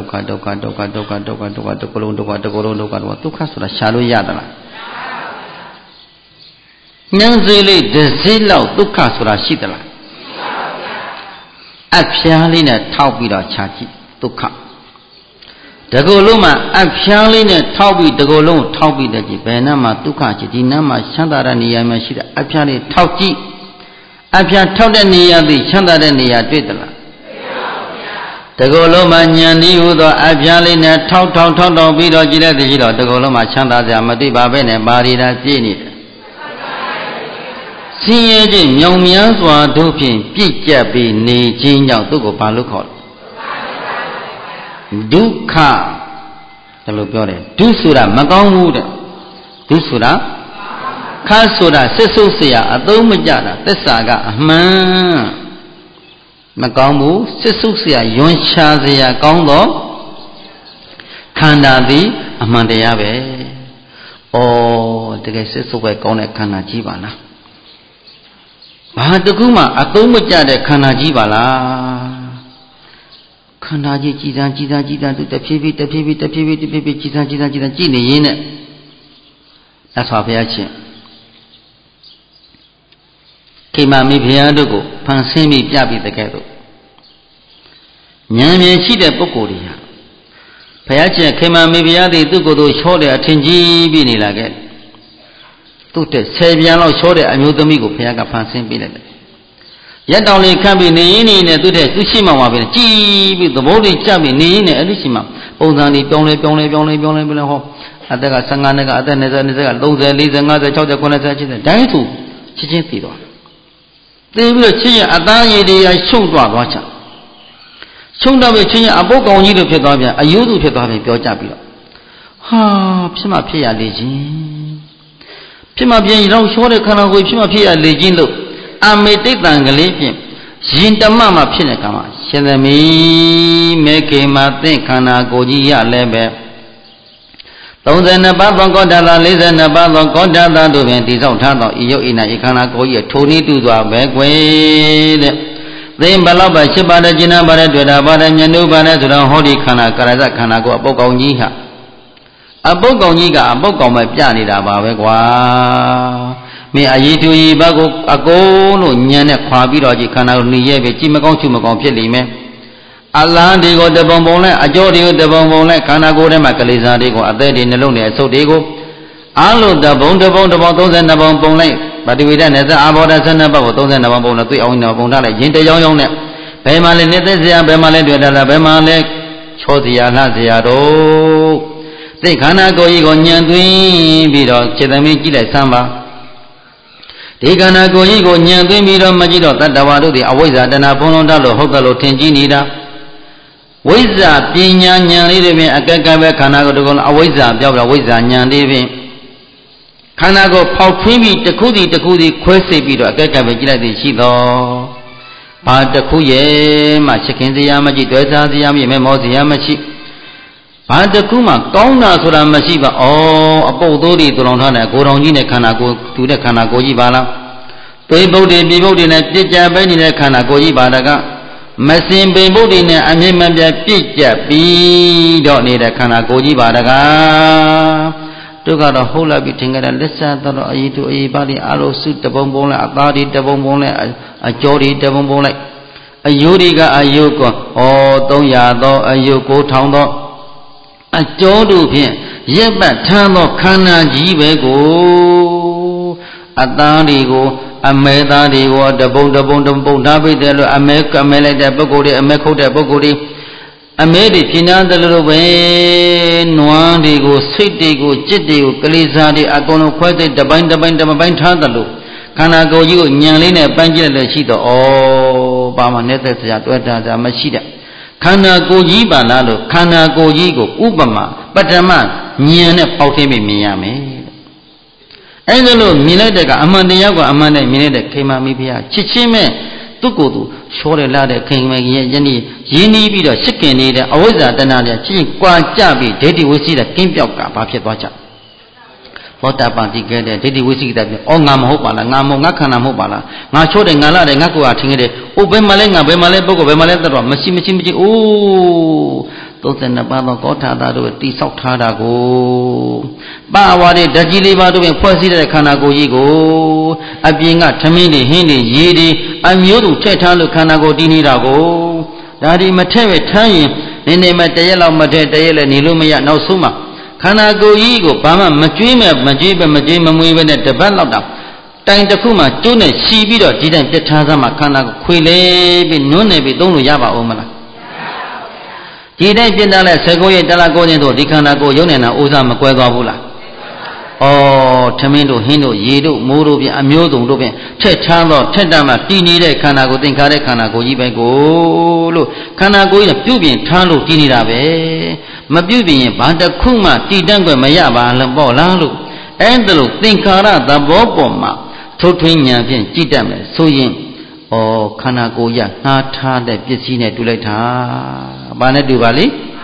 Sura Shalu Yadala Nyanzili the Zillo Duka Sura Shidala Apshalina Taubida Chachi Duka Dagoluma Apshalina Taubi Dagolum Taubi the Benama Duka Dinama Shandarani Yamashida Apshali Tauti Apsha Taudania the Shandarania Didala The Goloma Nyani Udo Abjalina Tau Bido Gila the Gilo, the Goloma Chanda Amadi Babene Barida Zini. Siege Yomiaswa Dupin, Pijabi Ni Jinja Dugo Paluko Duka the Lupore, Dusura Magonguda Dusura Kasura Sesusia Adomajada, the Saga Man. Magambu, Sesusia, Yonshazia, Gondo, Kandadi, Amandeabe. Oh, the cases of a connect Kanajibana. Bahaduguma, Atomaja de Kanajibala. Kanaji, Jida, the Pibi, Jida, Gini in it. That's how I Kimami Piadugo, Pansemi Piabi the ghetto. Nyami Chida Pocoria. Payacha Kimami Piadi Dugo do short a tingy bini laget. Tutte, Saviano short a Mudamigo Piaga Pansim Binet. Yet only can be Nini in a Tutte, Tushima Wabin, G, the body Chabi, Nini, Elishima, Ozani, Bonne, Adega Sanganaga, Adaneza, those leads and other child of Conasachi, Daitu, Chichitido. They will change a day I showed watch. Shown up a change a book on you to Pedavia, a you to Pedavia, Piojabio. Ah, Pima Pia Legend. Pima Pia, you don't show the kind of Pima Pia Legend. I may take the Angalipian. Jinta Mama Pinacama. Send me, make him a think, Kana Gogia Lebe. 32ပါးသောကောဋ္ဌာသ42ပါးသောကောဋ္ဌာသတို့ပင်တိဆောက်ထားသောဤယုတ်ဤနာဤခန္ဓာကိုယ်၏ထိုနည်းတူစွာပဲကွယ်တဲ့သင်ဘလောက်ပါ8ပါးတဲ့ကျင်နာပါတဲ့တွေ့တာပါတဲ့မျက်နှုပါတဲ့ဆိုတော့ဟောဒီခန္ဓာကာရဇခန္ဓာကိုအပုတ်ကောင်ကြီးဟာအပုတ်ကောင်ကြီးကအပုတ်ကောင်ပဲပြနေတာပါပဲကွာမင်းအရေးတူဤဘကိုအကုန်လို့ညံနဲ့ခွာပြီးတော့ကြည့်ခန္ဓာကိုနေရဲပဲကြည်မကောင်းချူမကောင်းဖြစ်လိမ့်မယ်အလားဒီကိုတပုံပုံနဲ့အကျော်ဒီကိုတပုံပုံနဲ့ခန္ဓာကိုယ်ထဲမှာကလေးစားတွေကိုအသက်တွေနှလုံးတွေအဆုတ်တွေကိုအလုံးတပုံ32ပုံပုံလိုက်ပတိဝိဒနဲ့ဇအာဘောဓ12ပတ်ကို32ပုံပုံနဲ့တွေ့အောင်နေပုံထားလိုက်ရင်တရောင်းရောင်းနဲ့ဘယ်မှာလဲနေသက်စရာဘယ်မှာလဲတွေ့တာလားဘယ်မှာလဲချောစရာလှစရာတော့သိခန္ဓာကိုယ်ကြီးကိုညံသွင်းပြီးတော့စေတမင်းကြည့်လိုက်စမ်းပါဒီခန္ဓာကိုယ်ကြီးကိုညံသွင်းပြီးတော့မကြည့်တော့တတ္တဝါတို့ဒီအဝိဇ္ဇာတဏှာဖုံးလုံးတတ်လို့ဟုတ်တယ်လို့ထင်ကြည့်နေတာဝိဇ္ဇာပညာဉာဏ်လေးတွေဖြင့်အကက်ကပဲခန္ဓာကိုယ်တကုံအဝိဇ္ဇာပြောက်တာဝိဇ္ဇာဉာဏ်လေးဖြင့်ခန္ဓာကိုယ်ဖောက်ထွင်းပြီးတစ်ခုစီခွဲစိတ်ပြီးတော့အကက်ကပဲကြည့်လိုက်သည်ရှိတော့ဘာတစ်ခုရဲ့မှချခင်စရာမရှိတွဲစားစရာမရှိမဲမောစရာမရှိဘာတစ်ခုမှကောင်းတာဆိုတာမရှိပါဩအပုတ်သိုးတွေတူလောင်ထားတဲ့ကိုယ်တော်ကြီးနဲ့ခန္ဓာကိုယ်တူတဲ့ခန္ဓာကိုယ်ကြီးပါလားသွေးပုတ်တွေပြပုတ်တွေနဲ့ပြစ်ကြပဲနေတဲ့ခန္ဓာကိုယ်ကြီးပါတကမစင်ပေပုတ်တွေနဲ့အမြင့်မပြတ်ပြစ်ကြပြီးတော့နေတဲ့ခန္ဓာကိုယ်ကြီးပါတကားတို့ကတော့ဟုတ်လာပြီထင်ကြတယ်လက်ဆက်တော့အရေးတူအရေးပါလိအလိုစုတပုံပုံလိုက်အသားတွေတပုံပုံလိုက်အကြောတွေတပုံပုံလိုက်အယိုးတွေကအယိုးကော300သောအယိုး9000သောအကြောတို့ဖြင့်ရက်ပတ်ထမ်းသောခန္ဓာကြီးပဲကိုအသားတွေကိုအမဲသားတွေကိုတပုံထားပြီးတယ်လို့အမဲလိုက်တဲ့ပုဂ္ဂိုလ်တွေအမဲခုတ်တဲ့ပုဂ္ဂိုလ်တွေအမဲတွေဖြစ်နေတဲ့လို့ပဲနွားတွေကိုစိတ်တွေကိုจิตတွေကိုကလေးစားတွေအကုန်လုံးခွဲသိတပိုင်းထားတယ်လို့ခန္ဓာကိုယ်ကြီးကိုညံလေးနဲ့ပန်းကြည့်လိုက်ရှိတော့ဩဘာမှနဲ့သက်စရာတွေ့တာကြမရှိတဲ့ခန္ဓာကိုယ်ကြီးပါလားလို့ခန္ဓာကိုယ်ကြီးကိုဥပမာပထမညံနဲ့ပေါက်သိပြီးမြင်ရမယ်အဲ့ဒါလို့မြင်လိုက်တဲ့ကအမှန်တရားကအမှန်နဲ့မြင်လိုက်တဲ့ခေမမိဖုရားချစ်ချင်းမဲ့သူ့ကိုယ်သူရှောတယ်လာတဲ့ခေမကြီးရဲ့ယနေ့ရင်းနှီးပြီးတော့ရှစ်ခင်နေတဲ့အဝိဇ္ဇာတဏှာတွေချင်းကွာကြပြီးဒိဋ္ဌိဝိသိကကင်းပြောက်ကဘာဖြစ်သွားကြဘောတာပန်တိကဲတဲ့ဒိဋ္ဌိဝိသိကတည်းကငါမဟုတ်ပါလားငါခန္ဓာမဟုတ်ပါလားငါချောတယ်ငါလာတယ်ငါကိုယ်ဟာထင်ခဲ့တယ်ဘယ်မှာလဲငါဘယ်မှာလဲပုဂ္ဂိုလ်ဘယ်မှာလဲတတော်မရှိအိုး32ပါးသောကောဋ္ဌာသတို့တိဆောက်ထားတာကိုပါဝါတွေဓာတ်ကြီးလေးပါးတို့ဖြင့်ဖွဲ့စည်းတဲ့ခန္ဓာကိုယ်ကြီးကိုအပြင်ကထမင်းတွေဟင်းတွေရေတွေအမျိုးစုထည့်ထားလို့ခန္ဓာကိုယ်တည်နေတာကိုဒါဒီမထည့်ပဲထမ်းရင်နေမတရက်လောက်မထည့်တရက်လည်းနေလို့မရနောက်ဆုံးမှာခန္ဓာကိုယ်ကြီးကိုဘာမှမကြွေးမမမွေးပဲနဲ့တပတ်လောက်တောင်တိုင်တစ်ခုမှကျိုးနဲ့ရှီပြီးတော့ဒီတိုင်ပြတ်ထားစမ်းမှာခန္ဓာကိုခွေလေပြီးနွန်းနေပြီးသုံးလို့ရပါဦးမလားဒီတိုင်းပြင်းတာလဲ19ရက်တလား9ရက်တို့ဒီခန္ဓာကိုရုံနေတာဥစားမကွဲသွားဘူးလားထမင်းတို့ဟင်းတို့ရေတို့မိုးတို့ပြင်အမျိုးစုံတို့ပြင်ထက်ချမ်းတော့ထက်တမ်းမှတည်နေတဲ့ခန္ဓာကိုသင်္ခါရတဲ့ခန္ဓာကိုကြီးပဲကိုလို့ခန္ဓာကိုကြီးကပြုပြင်ထားလို့တည်နေတာပဲမပြုပြင်ရင်ဘာတစ်ခုမှတည်တတ်ွယ်မရပါလားပေါ့လားလို့အဲ့ဒါလို့သင်္ခါရသဘောပေါ်မှာထုတ်ထွင်းဉာဏ်ဖြင့်ကြည့်တတ်မယ်ဆိုရင်ခန္ဓာကိုယ်ရငှားထားတဲ့ပစ္စည်းနဲ့တူလိုက်တာဘာနဲ့တူပါလိ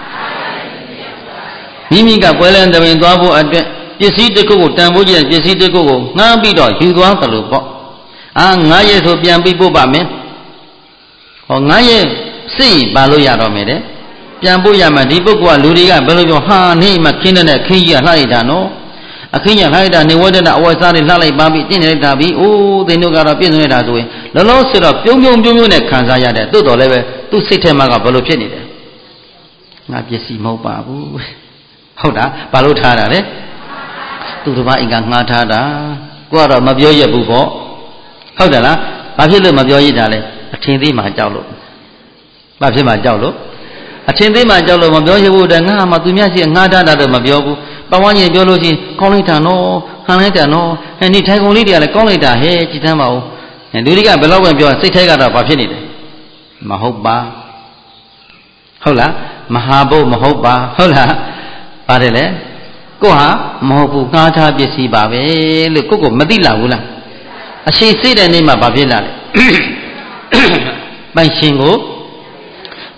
မိမိကပွဲလန်းတပင်သွားဖို့အတွက်ပစ္စည်းတစ်ခုကိုတန်ဖိုးကြည့်တဲ့ပစ္စည်းတစ်ခုကိုငှားပြီးတော့ယူသွားတယ်လို့ပေါ့9ရက်ဆိုပြန်ပြီးပို့ပါမယ်9ရက်စိတ်ပါလို့ရတော့မယ်တဲ့ပြန်ပို့ရမှဒီပုဂ္ဂိုလ်ကလူတွေကဘယ်လိုပြောနေမှခင်းတဲ့ခင်းကြီးကလှလိုက်တာနော်အခင်းရခိုက်တာနေဝဒနာအဝတ်စားတွေလှလိုက်ပါပြီတင့်နေလိုက်တာပြီအိုးသင်တို့ကတော့ပြည့်စုံနေတာဆိုရင်လောလောဆယ်တော့ပြုံးနဲ့ခံစားရတယ်သို့တော်လည်းပဲသူ့စိတ်ထဲမှာကဘယ်လိုဖြစ်နေတယ်ငါပစ္စည်းမဟုတ်ပါဘူးဟုတ်တာဘာလို့ထားတာလဲသူတစ်ပါးအင်္ဂါငှားထားတာကိုကတော့မပြောရဘူးပေါ့ဟုတ်တယ်လားဘာဖြစ်လို့မပြောရတာလဲအထင်သေးမှကြောက်လို့ဘာဖြစ်မှကြောက်လို့အထင်သေးမှကြောက်လို့မပြောရဘူးတဲ့ငါမှသူများရှိငှားထားတာတော့မပြောဘူးပတ်ဝန်းကျင်ပြောလို့ရှိရင်ကောင်းလိုက်တာနော်ဟန်လိုက်တာနော်ဒီထိုင်ကုန်လေးတွေကလည်းကောင်းလိုက်တာဟဲ့ကြည်သမ်းပါဦးလူတွေကဘယ်လောက်ပဲပြောစိတ်ထဲကတော့ဘာဖြစ်နေတယ်မဟုတ်ပါဟုတ်လားမဟာဘုတ်မဟုတ်ပါဟုတ်လားပါတယ်လေကိုဟာမဟုတ်ဘူးငှားထားပစ္စည်းပါပဲလို့ကိုမသိလာဘူးလားအရှိစိတ်တဲ့နေ့မှာဘာဖြစ်လာလဲပိုင်ရှင်ကို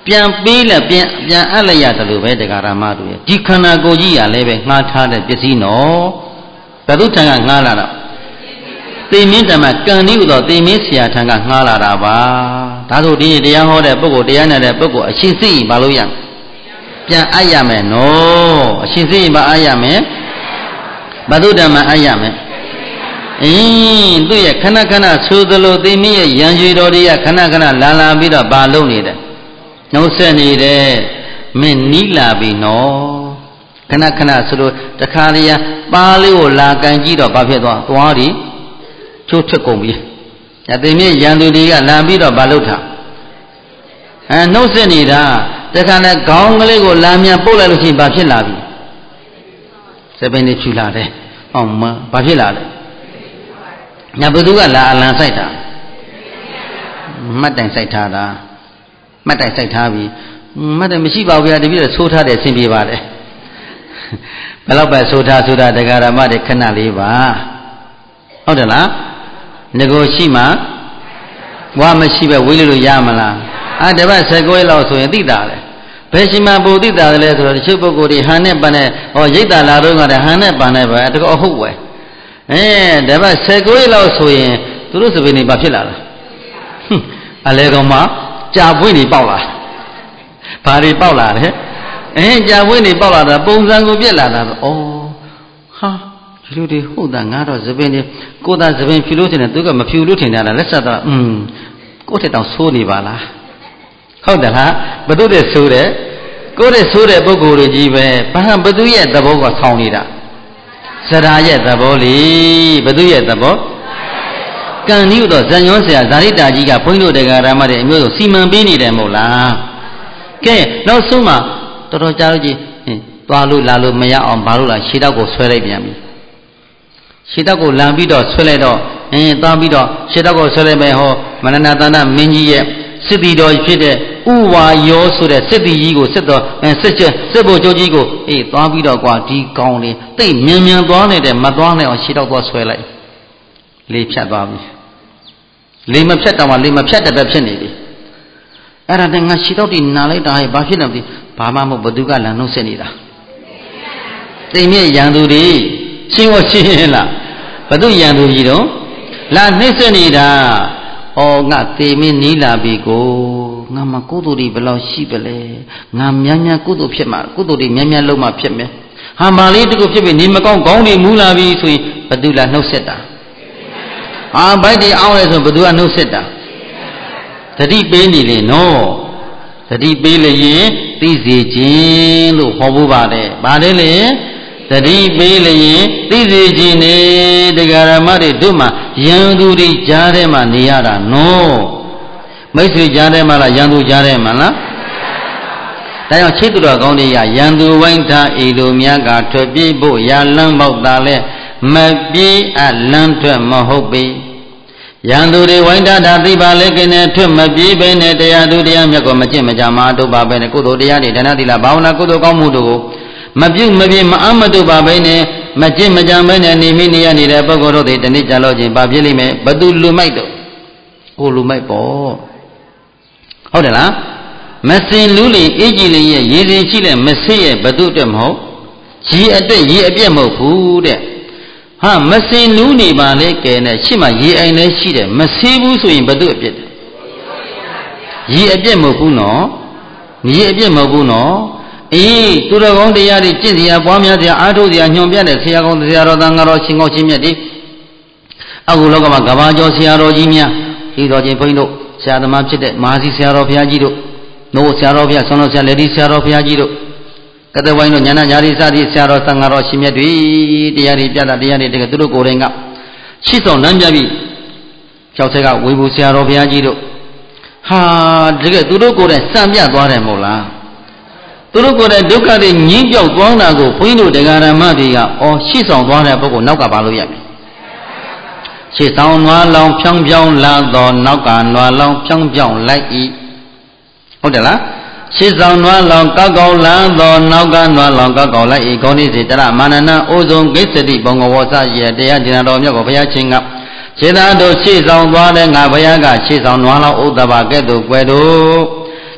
ပြန်ပေးလဲပြန်အပ်လိုက်ရတယ်လို့ပဲတရားဓမ္မတို့ရဲ့ဒီခန္ဓာကိုယ်ကြီးရလည်းပဲငှားထားတဲ့ပစ္စည်းနော်ဘယ်သူထံကငှားလာတော့သေမင်းတမကံဤဟူသောသေမင်းဆရာထံကငှားလာတာပါဒါဆိုဒီတရားဟောတဲ့ပုဂ္ဂိုလ်တရားနာတဲ့ပုဂ္ဂိုလ်အရှင်စိတ်ဘာလို့ရပြန်အပ်ရမယ်နော်အရှင်စိတ်ဘာအပ်ရမယ်ဘသူဓမ္မအပ်ရမယ်သူ့ရဲ့ခဏခဏဆိုသလိုသေမင်းရဲ့ရံရွေတော်တွေကခဏခဏလာပြီးတော့ဘာလုပ်နေတယ်နှုတ်ဆက်နေတယ်မင်းနီးလာပြီနော်ခဏခဏဆိုလို့တခါတည်းပါးလေးကိုလာကန်ကြည့်တော့ဘာဖြစ်သွားပြီချိုးထွက်ကုန်ပြီသေမင်းရံသူတွေကလာပြီးတော့ဘာလုပ်ထားနှုတ်ဆက်နေတာတခါနဲ့ခေါင်းကလေးကိုလာမြန်ပုတ်လိုက်လို့ရှိရင်ဘာဖြစ်လာပြီစပင်းလေးချူလာတယ်အောင်မဘာဖြစ်လာလဲညာဘသူကလာအလံဆိုင်တာမှတ်တိုင်ဆိုင်ထားတာမှတ်တိုင်ဆိုင်ထားပြီမှတ်တယ်မရှိပါဘူးဗျာတပည့်တော့ဆိုးထားတယ်အဆင်ပြေပါတယ်ဘယ်တော့ပဲဆိုးထားတရားဓမ္မတွေခဏလေးပါဟုတ်တယ်လားငကိုရှိမှဝါမရှိပဲဝေးလို့ရမလားတပတ်19ရက်လောက်ဆိုရင်သိတာလေဘယ်ရှိမှပူသိတာလဲဆိုတော့တချို့ပုဂ္ဂိုလ်တွေဟန်နဲ့ပန်နဲ့ရိတ်တာလာတော့ကတည်းဟန်နဲ့ပန်နဲ့ပဲတကောဟုတ်ပဲတပတ်19ရက်လောက်ဆိုရင်သူတို့စပင်းတွေဘာဖြစ်လာလားအလဲကောင်မှကြာပွင့်တွေပေါက်လာဘာတွေပေါက်လာလဲကြာပွင့်တွေပေါက်လာတာပုံစံကိုပြက်လာတာပဲဟာဒီလိုတွေဟုတ်တာငါတော့စပင်းတွေကိုယ်သာစပင်းဖြူလို့ထင်တယ်သူကမဖြူလို့ထင်တာလက်ဆက်တော့ကိုယ့်ထက်တောင်ဆိုးနေပါလားဟုတ်တယ်လားဘသူတဲ့ဆိုးတယ်ကိုယ့်တဲ့ဆိုးတဲ့ပုဂ္ဂိုလ်တွေကြီးပဲဘသူရဲ့သဘောကဆောင်းနေတာစရာရဲ့သဘောလေဘသူရဲ့သဘောကံဤတော့ဇန်ရောဆရာဇာတိတာကြီးကဘုန်းကြီးတို့တရားဓမ္မတွေအမျိုးစုံစီမံပေးနေတယ်မဟုတ်လားကဲနောက်ဆုံးမှတော်တော်ကြာလို့ကြီးသွားလို့လာလို့မရအောင်ဘာလို့လားခြေတောက်ကိုဆွဲလိုက်ပြန်ပြီခြေတောက်ကိုလမ်းပြီးတော့ဆွဲလိုက်တော့သွားပြီးတော့ခြေတောက်ကိုဆွဲလိုက်မယ်ဟောမနနာတန္တမင်းကြီးရဲ့စစ်တီတော်ဖြစ်တဲ့ဥဝါယောဆိုတဲ့စစ်တီကြီးကိုစစ်ဘိုလ်ချုပ်ကြီးကိုသွားပြီးတော့ကွာဒီကောင်းလေးတိတ်မြန်သွားနေတယ်မသွားနိုင်အောင်ခြေတောက်သွားဆွဲလိုက်လေးဖြတ်သွားပြီလေးမဖြတ်တော့မှလေးမဖြတ်တဲ့ပဲဖြစ်နေပြီအဲ့ဒါနဲ့ငါခြေတောက်တီနာလိုက်တာဟဲ့ဘာဖြစ်နေလဲဘာမှမဟုတ်ဘသူကလမ်းနှုတ်ဆက်နေတာတိမ်မြင့်ရန်သူတွေရှင်းရှင်းလားဘသူရန်သူကြီးတော့လာနှိမ့်ဆက်နေတာငါသေမင်းနီးလာပြီကိုငါမှာကုသိုလ်တွေဘယ်လောက်ရှိပလဲငါများကုသိုလ်ဖြစ်မှာကုသိုလ်တွေများလုံးမှဖြစ်မယ်ဟာမာလေးတကူဖြစ်ပြီနေမကောင်းခေါင်းတွေမူးလာပြီဆိုရင်ဘသူလာနှုတ်ဆက်တာဘိုက်တွေအောင်းလဲဆိုဘသူကနှုတ်ဆက်တာတတိပေးနေလေနော်တတိပေးလေရင်သိစေခြင်းလို့ဟောဖို့ပါတယ်ဗါတယ်လေတတိပေးလျင်သိစေခြင်းနဲ့တရားဓမ္မတွေတို့မှာရန်သူတွေကြားထဲမှာနေရတာနော်မိတ်ဆွေကြားထဲမှာလားရန်သူကြားထဲမှာလားဒါကြောင့်ချစ်သူတော်ကောင်းတွေကရန်သူဝိုင်းထားဤလိုများကထွက်ပြေးဖို့ရလန်းပေါက်တာလဲမပြေးအလန်းထွက်မဟုတ်ပေရန်သူတွေဝိုင်းထားတာသိပါလေကင်းနဲ့ထွက်မပြေးပဲနဲ့တရားသူတရားမြတ်ကိုမကျင့်မကြမှာတို့ပါပဲနဲ့ကုသိုလ်တရားတွေဒါနသီလဘာဝနာကုသိုလ်ကောင်းမှုတို့ကိုမပြုတ်မပြေမအမတုပါပဲနဲ့မကျင့်မကြံပဲနဲ့နေမိနေရနေတဲ့ပုဂ္ဂိုလ်တို့တွေတနေ့ကြာလို့ချင်းဘာဖြစ်လိမ့်မယ်ဘသူလူမိုက်တော့လူမိုက်ပေါ့ဟုတ်တယ်လားမစင်လူလီအေးကြည်လေးရဲ့ရေစင်ရှိတဲ့မဆေးရဲ့ဘသူအတွက်မဟုတ်ရေအတွက်ရေအပြည့်မဟုတ်ဘူးတဲ့ဟာမစင်လူနေပါလေကဲနဲ့ရှစ်မှရေအိုင်လည်းရှိတယ်မဆေးဘူးဆိုရင်ဘသူအပြည့်ရေအပြည့်မဟုတ်ဘူးနော်ရေအပြည့်မဟုတ်ဘူးနော်သူတော်ကောင်းတရားတွေကျင့်စရာပွားများစရာအားထုတ်စရာညွှန်ပြတဲ့ဆရာကောင်းဆရာတော်သားငါတော်ရှင်ကောင်းရှင်မြတ်တွေအခုလောကမှာကဘာကျော်ဆရာတော်ကြီးများဤတော်ချင်းဘုန်းကြီးတို့ဆရာသမားဖြစ်တဲ့မဟာစီဆရာတော်ဘုရားကြီးတို့နို့ဆရာတော်ဘုရားဆွမ်းတော်ဆရာလက်ဒီဆရာတော်ဘုရားကြီးတို့ကတဝိုင်းတို့ညာနာညာရီစသည်ဆရာတော်သံဃာတော်ရှင်မြတ်တွေတရားတွေပြတာတရားတွေတကယ်သူတို့ကိုယ်တိုင်ကရှစ်ဆောင်လမ်းပြပြီးကျောက်ဆက်ကဝေဘူးဆရာတော်ဘုရားကြီးတို့ဟာတကယ်သူတို့ကိုယ်တိုင်စံပြသွားတယ်မဟုတ်လားသူတို့ကိုယ်တိုင်ဒုက္ခတွေငြင်းပြောက်သွားတာကိုဘုန်းကြီးတို့တရားဓမ္မတွေကရှေ့ဆောင်သွားတဲ့ပုဂ္ဂိုလ်နောက်ကပါလို့ရပြီရှေ့ဆောင်နွားလောင်ဖြောင်းဖြောင်းလာတော့နောက်ကနွားလောင်ဖြောင်းဖြောင်းလိုက်ဤဟုတ်တယ်လားရှေ့ဆောင်နွားလောင်ကောက်ကောက်လာတော့နောက်ကနွားလောင်ကောက်ကောက်လိုက်ဤကောနိစေတရမာနနာအိုဇုံကိစ္စတိဘုံဝောစရတရားကျင်တော်မြတ်ကိုဘုရားချင်းကခြေသားတို့ရှေ့ဆောင်သွားတဲ့ငါဘုရားကရှေ့ဆောင်နွားလောင်ဥဒ္ဒဘာကဲ့သို့ကွယ်တို့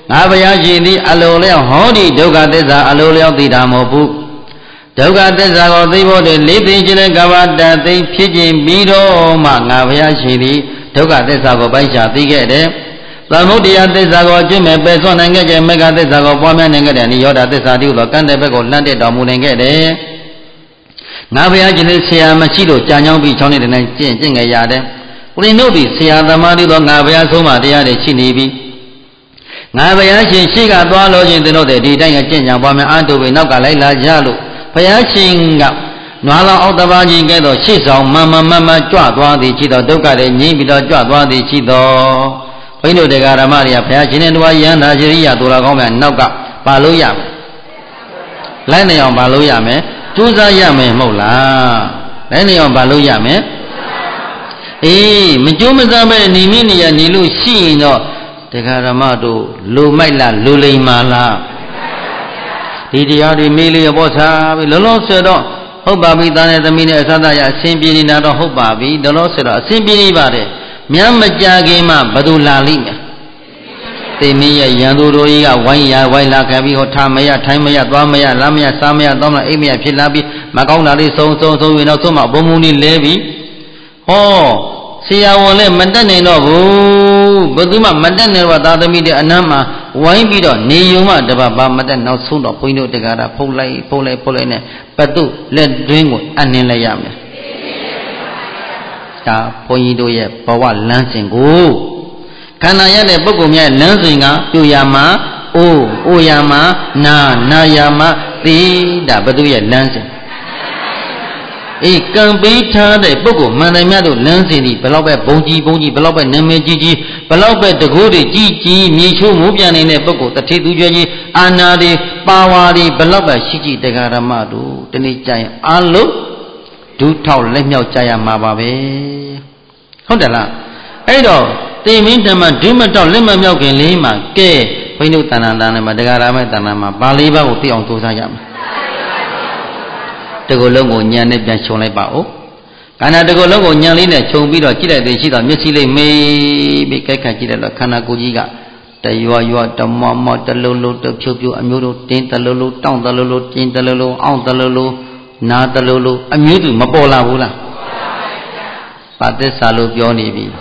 ngā baya shi di alo leo hodi dukkha tissa alo leo tita mobu dukkha tissa ko thibo de li thi chile kavata thi phit chin biro ma ngā baya shi di dukkha tissa ko pai sha thi ke de Samudaya tissa ko chun me pe so nange je mega tissa ko pwa mya nange de ni yoda tissa di ulo kan de bek ko lan de taw mu nange de ngā baya shi di siya ma shi lo cha nyong pi chong ni de nai chin nge ya de Uri no di siya thama di do ngā baya so maတရားde shi ni bi ngā baya shi shi ka twa lo chin tin do de di tai chin nyang pwa mya an tu bi naw ka lai la ja lo baya shi ka nwa lao aw taba ji ke do shi saung ma jwa twa di chi do dukkha de ngin pi do jwa twa di chi doဘိန်းတို့တရားဓမ္မတွေကဘုရားရှင်နဲ့တွားယန္တာရှိရိယတူတော်ကောင်းများနောက်ကပါလို့ရမယ်လိုက်နေအောင်ပါလို့ရမယ်ကျူးစားရမယ်မဟုတ်လားလိုက်နေအောင်ပါလို့ရမယ်အေးမကျိုးမစားမဲ့နေမိနေရနေလို့ရှိရင်တော့တရားဓမ္မတို့လိုမိုက်လားလိုလိမ္မာလားဒီတရားတွေမေးလေးရပေါ့စားပြီလောလောဆယ်တော့ဟုတ်ပါပြီသားနဲ့သမီးနဲ့အစသရအစဉ်ပြေနေတာတော့ဟုတ်ပါပြီလောလောဆယ်တော့အစဉ်ပြေနေပါတယ်မြတ်မကြခင်မှဘသူလာလိမ့်မယ်သိမင်းရဲ့ရန်သူတို့ကြီးကဝိုင်းလာခဲ့ပြီးဟောထားမရထိုင်းမရသွားမရလမ်းမရစားမရသွားမရအိမ်မရဖြစ်လာပြီးမကောင်းတာလေးစုံရင်တော့သုံးမဘုံဘုံလေးလဲပြီးဟောဆရာဝန်လည်းမတက်နိုင်တော့ဘူးဘသူမှမတက်နိုင်တော့သာသမီတဲ့အနမ်းမှာဝိုင်းပြီးတော့နေယုံမှတပတ်ပါမတက်နောက်ဆုံးတော့ဘုန်းကြီးတို့တရားဖုတ်လိုက်နဲ့ဘသူလက်တွင်းကိုအနှင်းလိုက်ရမယ်ဒါဘုန်းကြီးတို့ရဲ့ဘဝလမ်းစဉ်ကိုခန္ဓာရတဲ့ပုဂ္ဂိုလ်များလမ်းစဉ်ကပြုရမှာအိုရမှာနာရမှာသိတာဘသူရဲ့လမ်းစဉ်အေးကံပေးထားတဲ့ပုဂ္ဂိုလ်မှန်တယ်များတို့လမ်းစဉ်ဒီဘလောက်ပဲဘုံကြီးဘလောက်ပဲနာမည်ကြီးဘလောက်ပဲတကူတွေကြီးမြေချိုးမိုးပြန်နေတဲ့ပုဂ္ဂိုလ်တထေသူကျွဲကြီးအာနာတွေပါဝါတွေဘလောက်ပဲရှိတရားဓမ္မတို့တနေ့ကျရင်အလုံးဒုထောက်လက်မြောက်ကြရမှာပါပဲဟုတ်တယ်လားအဲ့တော့တေမင်းဓမ္မဒုမတောက်လက်မမြောက်ခင်လေးမှာကဲဘုန်းကြီးတို့တဏ္ဍာတန်နဲ့မှာတရားဓမ္မတဏ္ဍာမှာဘာလေးပါးကိုသိအောင်ကြိုးစားရမယ်တကူလုံးကိုညံနဲ့ပြန်ခြုံလိုက်ပါဦးခန္ဓာတကူလုံးကိုညံလေးနဲ့ခြုံပြီးတော့ကြည့်လိုက်သေးရှိတော့မျက်စိလေးမေးပြီးကြိုက်ခတ်ကြည့်လိုက်တော့ခန္ဓာကိုယ်ကြီးကတရွာတမောတလုံးတဖြုတ်အမျိုးတို့တင်းတလုံးတောင့်တလုံးကျင်းတလုံးအောင့်တလုံးနာတလုံးအမျိုးသူမပေါ်လာဘူးလားပါသစ္စာလို့ပြောနေပြီ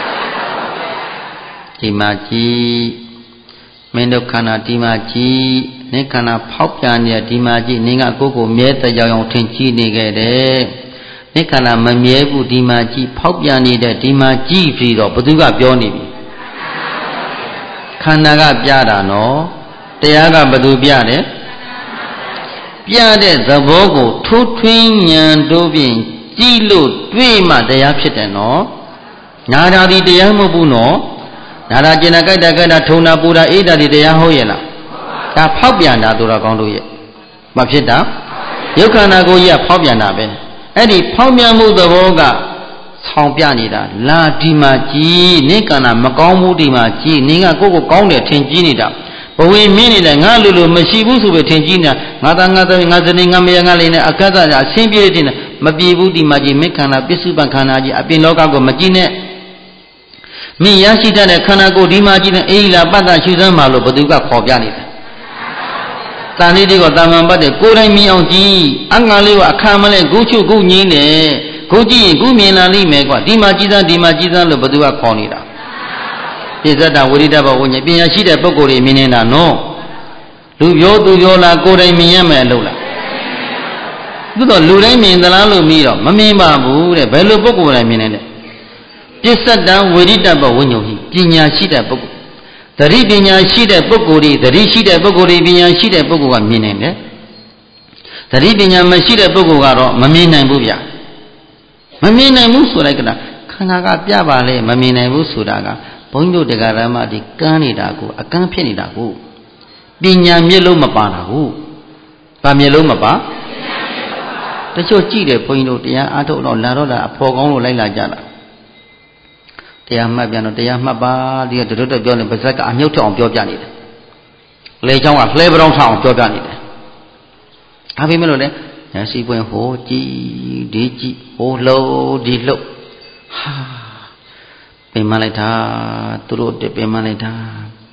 ဒီမှာကြည့်မင်းတို့ခန္ဓာဒီမှာကြည့်နေခန္ဓာဖောက်ပြန်နေဒီမှာကြည့်နင်းကကိုယ်ကိုမြဲတရားထင်ကြီးနေခဲ့တယ်နေခန္ဓာမမြဲဘူးဒီမှာကြည့်ဖောက်ပြန်နေတဲ့ဒီမှာကြည့်ပြီးတော့ဘသူကပြောနေပြီခန္ဓာကပြတာနော်တရားကဘသူပြတယ်ပြတဲ့သဘောကိုထိုးထွင်းဉာဏ်တို့ဖြင့်ကြည့်လို့တွေ့မှတရားဖြစ်တယ်နော်နာတာဒီတရားမဟုတ်ဘူးနော်နာတာကျင်တာကြိုက်တာထုံတာပူတာအေးတာဒီတရားဟုတ်ရဲ့လားဒါဖောက်ပြန်တာတို့တော်ကောင်းတို့ရဲ့မဖြစ်တာယုတ်ခန္ဓာကိုကြီးကဖောက်ပြန်တာပဲအဲ့ဒီဖောက်ပြန်မှုသဘောကဆောင်ပြနေတာလာဒီမှာကြည်နိကန္နာမကောင်းမှုဒီမှာကြည်နင်းကကိုယ့်ကိုကောင်းတယ်ထင်ကြီးနေတာဘဝင်းမြင်နေတယ်ငါလူမရှိဘူးဆိုပဲထင်ကြီးနေတာငါသားငါသမီးငါဇနီးငါမယားငါလေးနဲ့အကန့်အသတ်အဆင်းပြေးတင်မပြေဘူးဒီမှာကြည်မိခန္ဓာပစ္စုပန်ခန္ဓာကြီးအပြင်လောကကိုမကြည့်နဲ့မင်းရရှိတတ်တဲ့ခန္ဓာကိုဒီမှာကြည့်တဲ့အေးလာပတ်တာရှုစမ်းပါလို့ဘသူကခေါ်ပြနေတယ်တန်လေးတွေကတာမန်ပတ်တဲ့ကိုယ်တိုင်မြင်အောင်ကြည့်အငါလေးကအခါမလဲဂုချုပ်ဂုငင်းတယ်ဂုကြည့်ရင်ဂုမြင်လာလိမ့်မယ်ကွာဒီမှာကြည်စမ်းလို့ဘသူကခေါ်နေတာပိစ္ဆဒဝိရိဒဘဝဉ္ဇပညာရှိတဲ့ပုဂ္ဂိုလ်တွေမြင်နေတာနော်လူပြောသူပြောလားကိုယ်တိုင်မြင်ရမယ်လို့လားသို့တော့လူတိုင်းမြင်သလားလို့ပြီးတော့မမြင်ပါဘူးတဲ့ဘယ်လိုပုဂ္ဂိုလ်တိုင်းမြင်နေတဲ့ပိစ္ဆဒဝိရိဒဘဝဉ္ဇဟိပညာရှိတဲ့ပုဂ္ဂိုလ်သတိပညာရှိတဲ့ပုဂ္ဂိုလ်တွေသတိရှိတဲ့ပုဂ္ဂိုလ်တွေပညာရှိတဲ့ပုဂ္ဂိုလ်ကမြင်နိုင်တယ်သတိပညာမရှိတဲ့ပုဂ္ဂိုလ်ကတော့မမြင်နိုင်ဘူးဗျမမြင်နိုင်ဘူးဆိုလိုက်ကခန္ဓာကပြပါလေမမြင်နိုင်ဘူးဆိုတာကဘုန်းကြီးတို့တရားဓမ္မဒီကန်းနေတာကိုအကန်းဖြစ်နေတာကိုပညာမျက်လုံးမပါတာကိုဗာမျက်လုံးမပါတချို့ကြည့်တယ်ဘုန်းကြီးတို့တရားအားထုတ်တော့လာတော့တာအဖော်ကောင်းလို့လိုက်လာကြတာတရားမှတ်ပြန်တော့တရားမှတ်ပါဒီကတို့ပြောနေပါဇက်ကအမြုပ်ထအောင်ပြောပြနေတယ်လေချောင်းကလှဲပတောင်းထအောင်ပြောပြနေတယ်ဒါပေမဲ့လို့လေစီပွင့်ဟိုကြည်ဒီကြည်ဟိုလှုပ်ဒီလှုပ်ဟာပင်မလိုက်တာသူတို့တပင်မလိုက်တာ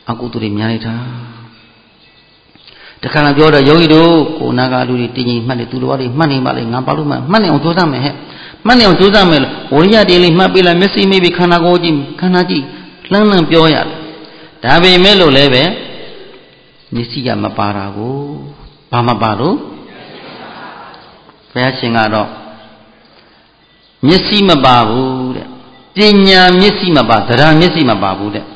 ကုသိုလ်တွေများနေတာတခါပြောတော့ယောဂီတို့ကိုနာကလူတွေတင်းကြီးမှတ်နေသူတော်တွေမှတ်နေပါလေငါဘာလို့မှတ်နေအောင်ကြိုးစားမယ်ဟဲ့မှတ်နေအောင်ကြိုးစားမယ်လို့ဝိရိယတွေလေးမှတ်ပေးလိုက်မျက်စိမိပြီးခန္ဓာကိုယ်ကြည့်ခန္ဓာကြည့်လှမ်းလှမ်းပြောရတယ်ဒါပေမဲ့လို့လည်းပဲမျက်စိကမပါတာကိုဘာမပါလို့ဘုရားရှင်ကတော့မျက်စိမပါဘူးတဲ့ပညာမျက်စိမပါတရားမျက်စိမပါဘူးတဲ့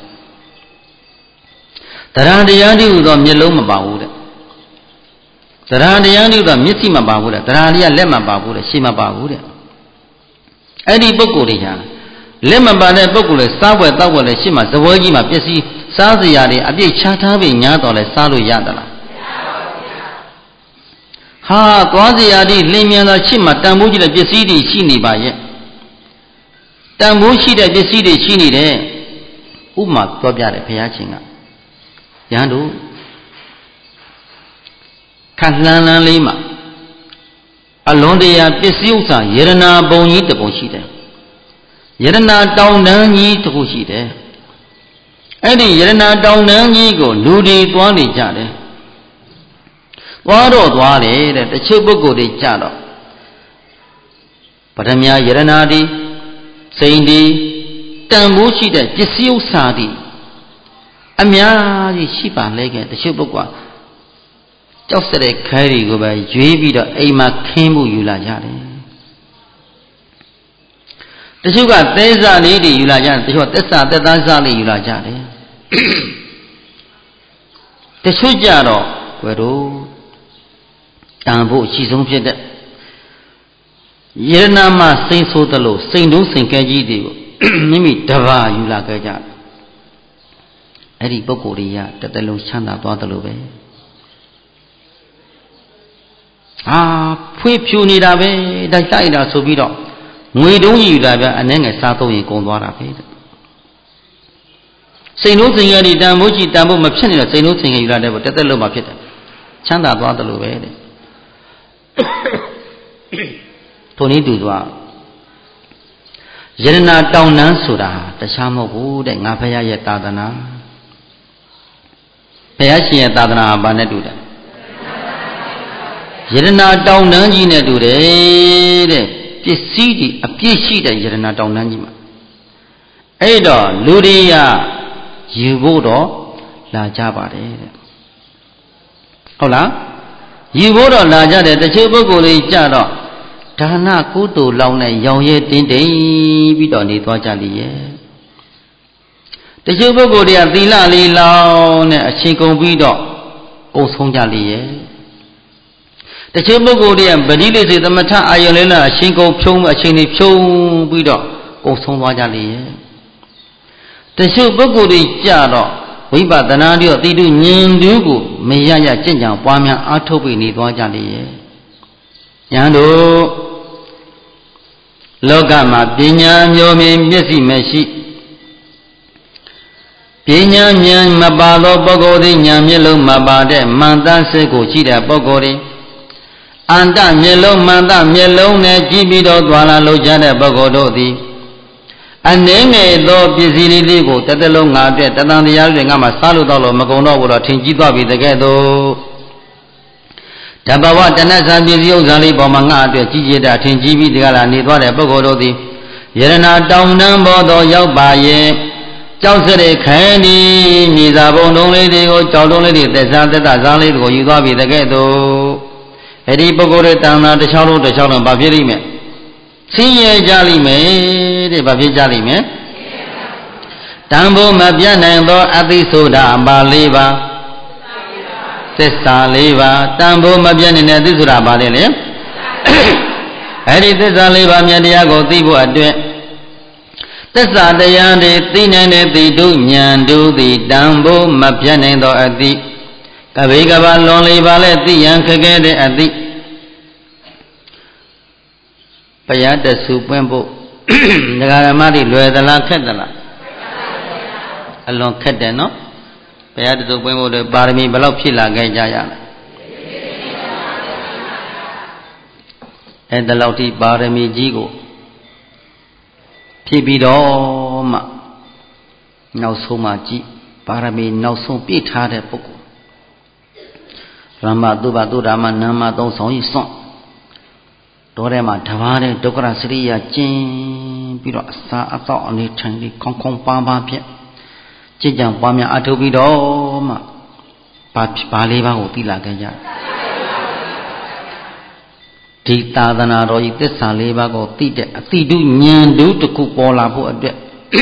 တရားတရားတွေဟူသောမျက်လုံးမပါဘူးတဲ့တရားတရားတွေဟူသောမျက်စိမပါဘူးတဲ့တရားလေးကလက်မပါဘူးတဲ့ရှေ့မပါဘူးတဲ့အဲ့ဒီပုဂ္ဂိုလ်တွေဟာလက်မပါတဲ့ပုဂ္ဂိုလ်လေစားပွဲတောက်ပွဲလေရှေ့မှာဇပွဲကြီးမှာပစ္စည်းစားစရာတွေအပြည့်ချထားပြီးညားတော်လဲစားလို့ရသလားဟာသွားစရာတွေလင်းမြန်သောရှေ့မှာတန်ဖိုးကြီးတဲ့ပစ္စည်းတွေရှိနေပါရဲ့တန်ဖိုးရှိတဲ့ပစ္စည်းတွေရှိနေတယ်ဥပမာပြောပြတယ်ဘုရားရှင်ကယဟန်တို့ခက်လှမ်းလှမ်းလေးမှာအလွန်တရာပစ္စည်းဥစ္စာယရနာပုံကြီးတစ်ပုံရှိတယ်ယရနာတောင်တန်းကြီးတစ်ခုရှိတယ်အဲ့ဒီယရနာတောင်တန်းကြီးကိုလူတွေသွားနေကြတယ်သွားတယ်တဲ့တချို့ပုဂ္ဂိုလ်တွေကြတော့ပထမယရနာဒီစိန်ဒီတန်ဖိုးရှိတဲ့ပစ္စည်းဥစ္စာတွေအများကြီးရှိပါလေခဲ့တချို့ပုဂ္ဂိုလ်ကြောက်စတဲ့ခဲတွေကိုပဲရွေးပြီးတော့အိမ်မှာခင်းဖို့ယူလာကြတယ်တချို့ကသဲစားလေးတွေယူလာကြတယ်တချို့ကသက်စားသက်သားစားလေးယူလာကြတယ်တချို့ကြတော့ဘယ်လိုတန်ဖို့အရှိဆုံးဖြစ်တဲ့ယရနာမှာစိန်ဆိုးသလိုစိန်တုံးစိန်ကဲကြီးတွေကိုမိမိတပါးယူလာခဲ့ကြတယ်အဲ့ဒီပုဂ္ဂိုလ်တွေကတစ်တလုံးချမ်းသာသွားတယ်လို့ပဲဖွေးဖြူနေတာပဲတိုက်တာဆိုပြီးတော့ငွေတုံးကြီးယူလာပြအနှဲငယ်စားသုံးရင်ကုန်သွားတာပဲတဲ့စိန်တုံးစိန်ကဲဒီတန်ဖိုးကြီးတန်ဖိုးမဖြစ်နေတဲ့စိန်တုံးစိန်ကဲယူလာတဲ့တစ်သက်လုံးမှဖြစ်တယ်ချမ်းသာသွားတယ်လို့ပဲတဲ့ထိုနည်းတူသွားယရနာတောင်တန်းဆိုတာတခြားမဟုတ်ဘူးတဲ့ငါဖရာရဲ့သာသနာဘုရားရှင်ရဲ့သာသနာဘာနဲ့တူတယ်ယရနာတောင်တန်းကြီးနဲ့တူတယ်တဲ့ပစ္စည်းတွေအပြည့်ရှိတဲ့ယရနာတောင်တန်းကြီးမှာအဲ့တော့လူတွေကယူဖို့တော့လာကြပါတယ်တဲ့ဟုတ်လားယူဖို့တော့လာကြတယ်တချို့ပုဂ္ဂိုလ်တွေကြတော့ဒါနကုသိုလ်လောင်းနဲ့ရောင်ရဲတင်းတိမ်ပြီးတော့နေသွားကြလိမ့်ရဲ့တချို့ပုဂ္ဂိုလ်တွေကသီလလေးလောင်းနဲ့အချိန်ကုန်ပြီးတော့ကုန်ဆုံးကြလိမ့်ရဲ့တချို့ပုဂ္ဂိုလ်တွေကပဋိလိစေသမထအာယုန်လေးနဲ့အချိန်ကုန်ဖြုံးအချိန်တွေဖြုံးပြီးတော့ကုန်ဆုံးသွားကြလိမ့်ရဲ့တချို့ပုဂ္ဂိုလ်တွေကြတော့ဝိပဿနာတိတိတုဉာဏ်တူကိုမရရကြင်ကြံပွားများအားထုတ်ပြီးနေသွားကြလိမ့်ရဲ့ယဟန်တို့လောကမှာပညာမျိုးမြင်မျက်စိမရှိပညာဉာဏ်မပါသောပုဂ္ဂိုလ်သည်ဉာဏ်မျက်လုံးမပါတဲ့မန္တစိတ်ကိုရှိတဲ့ပုဂ္ဂိုလ်သည်အန္တမျက်လုံးမန္တမျက်လုံးနဲ့ကြည့်ပြီးတော့သွားလာလို့ကြတဲ့ပုဂ္ဂိုလ်တို့သည်အနည်းငယ်သောပစ္စည်းလေးကိုတစ်တလုံးငါအတွက်တသံတရားတွေငါမှစားလို့တော့မကုန်တော့ဘူးတော့ထင်ကြီးသွားပြီတကယ်တော့တဘဝတဏ္ဍစာပစ္စည်းဥစ္စာလေးပေါ်မှာငါအတွက်ကြီးကျယ်တာထင်ကြီးပြီးတကလားနေသွားတဲ့ပုဂ္ဂိုလ်တို့သည်ယရနာတောင်တန်းပေါ်သောရောက်ပါရဲ့ကြောက်စတဲ့ခဲဒီမြေစာပုံတုံးလေးတွေကိုကြောက်တုံးလေးတွေသက်စားသက်သာစားလေးတွေကိုယူသွားပြီတကယ်တော့အဲ့ဒီပုဂ္ဂိုလ်တွေတဏ္ဍာတစ်ချောင်းလုံးဗာဖြစ်လိမ့်မယ်ဆင်းရဲကြလိမ့်မယ်တဲ့ဗာဖြစ်ကြလိမ့်မယ်တန်ဖိုးမပြတ်နိုင်သောအသိဆိုတာပါ၄ပါးသစ္စာ၄ပါးတန်ဖိုးမပြတ်နိုင်တဲ့သစ္စာပါလေလေအဲ့ဒီသစ္စာ၄ပါးမြတ်တရားကိုသိဖို့အတွက်သစ္စာတရားတွေသိနိုင်တဲ့သိတုဉာဏ်တို့သည်တန်ဖိုးမပြတ်နိုင်သောအသိကဘေကဘာလွန်လေပါလဲသိရန်ခက်ခဲတဲ့အသိဘုရားတဆူပွင့်ဖို့ဒကာရမတွေလွယ်သလားခက်သလားအလွန်ခက်တယ်နော်ဘုရားတဆူပွင့်ဖို့ပါရမီဘယ်လောက်ဖြည့်လာခဲ့ကြရလဲအဲ့ဒါလောက်ဒီပါရမီကြီးကိုဖြည့်ပြီးတော့မှနောက်ဆုံးမှကြည့်ပါရမီနောက်ဆုံးပြည့်ထားတဲ့ပုဂ္ဂိုလ်ရမသုဘသုဒ္ဓမနာမသုံးဆောင်ကြီးစွန့်တော်ထဲမှာတပါးတဲ့ဒုက္ခရစရိယာကျင်းပြီးတော့အစာအသောက်အနေထိုင်ပြီးခေါင်းခေါင်းပါးပါးဖြင့်ကြည်ကြံပွားများအထုတ်ပြီးတော့မှဘာလေးပါးကိုသိလာခဲ့ကြဒီသာသနာတော်ကြီးသစ္စာလေးပါးကိုသိတဲ့အတိတုဉာဏ်တုတစ်ခုပေါ်လာဖို့အတွက်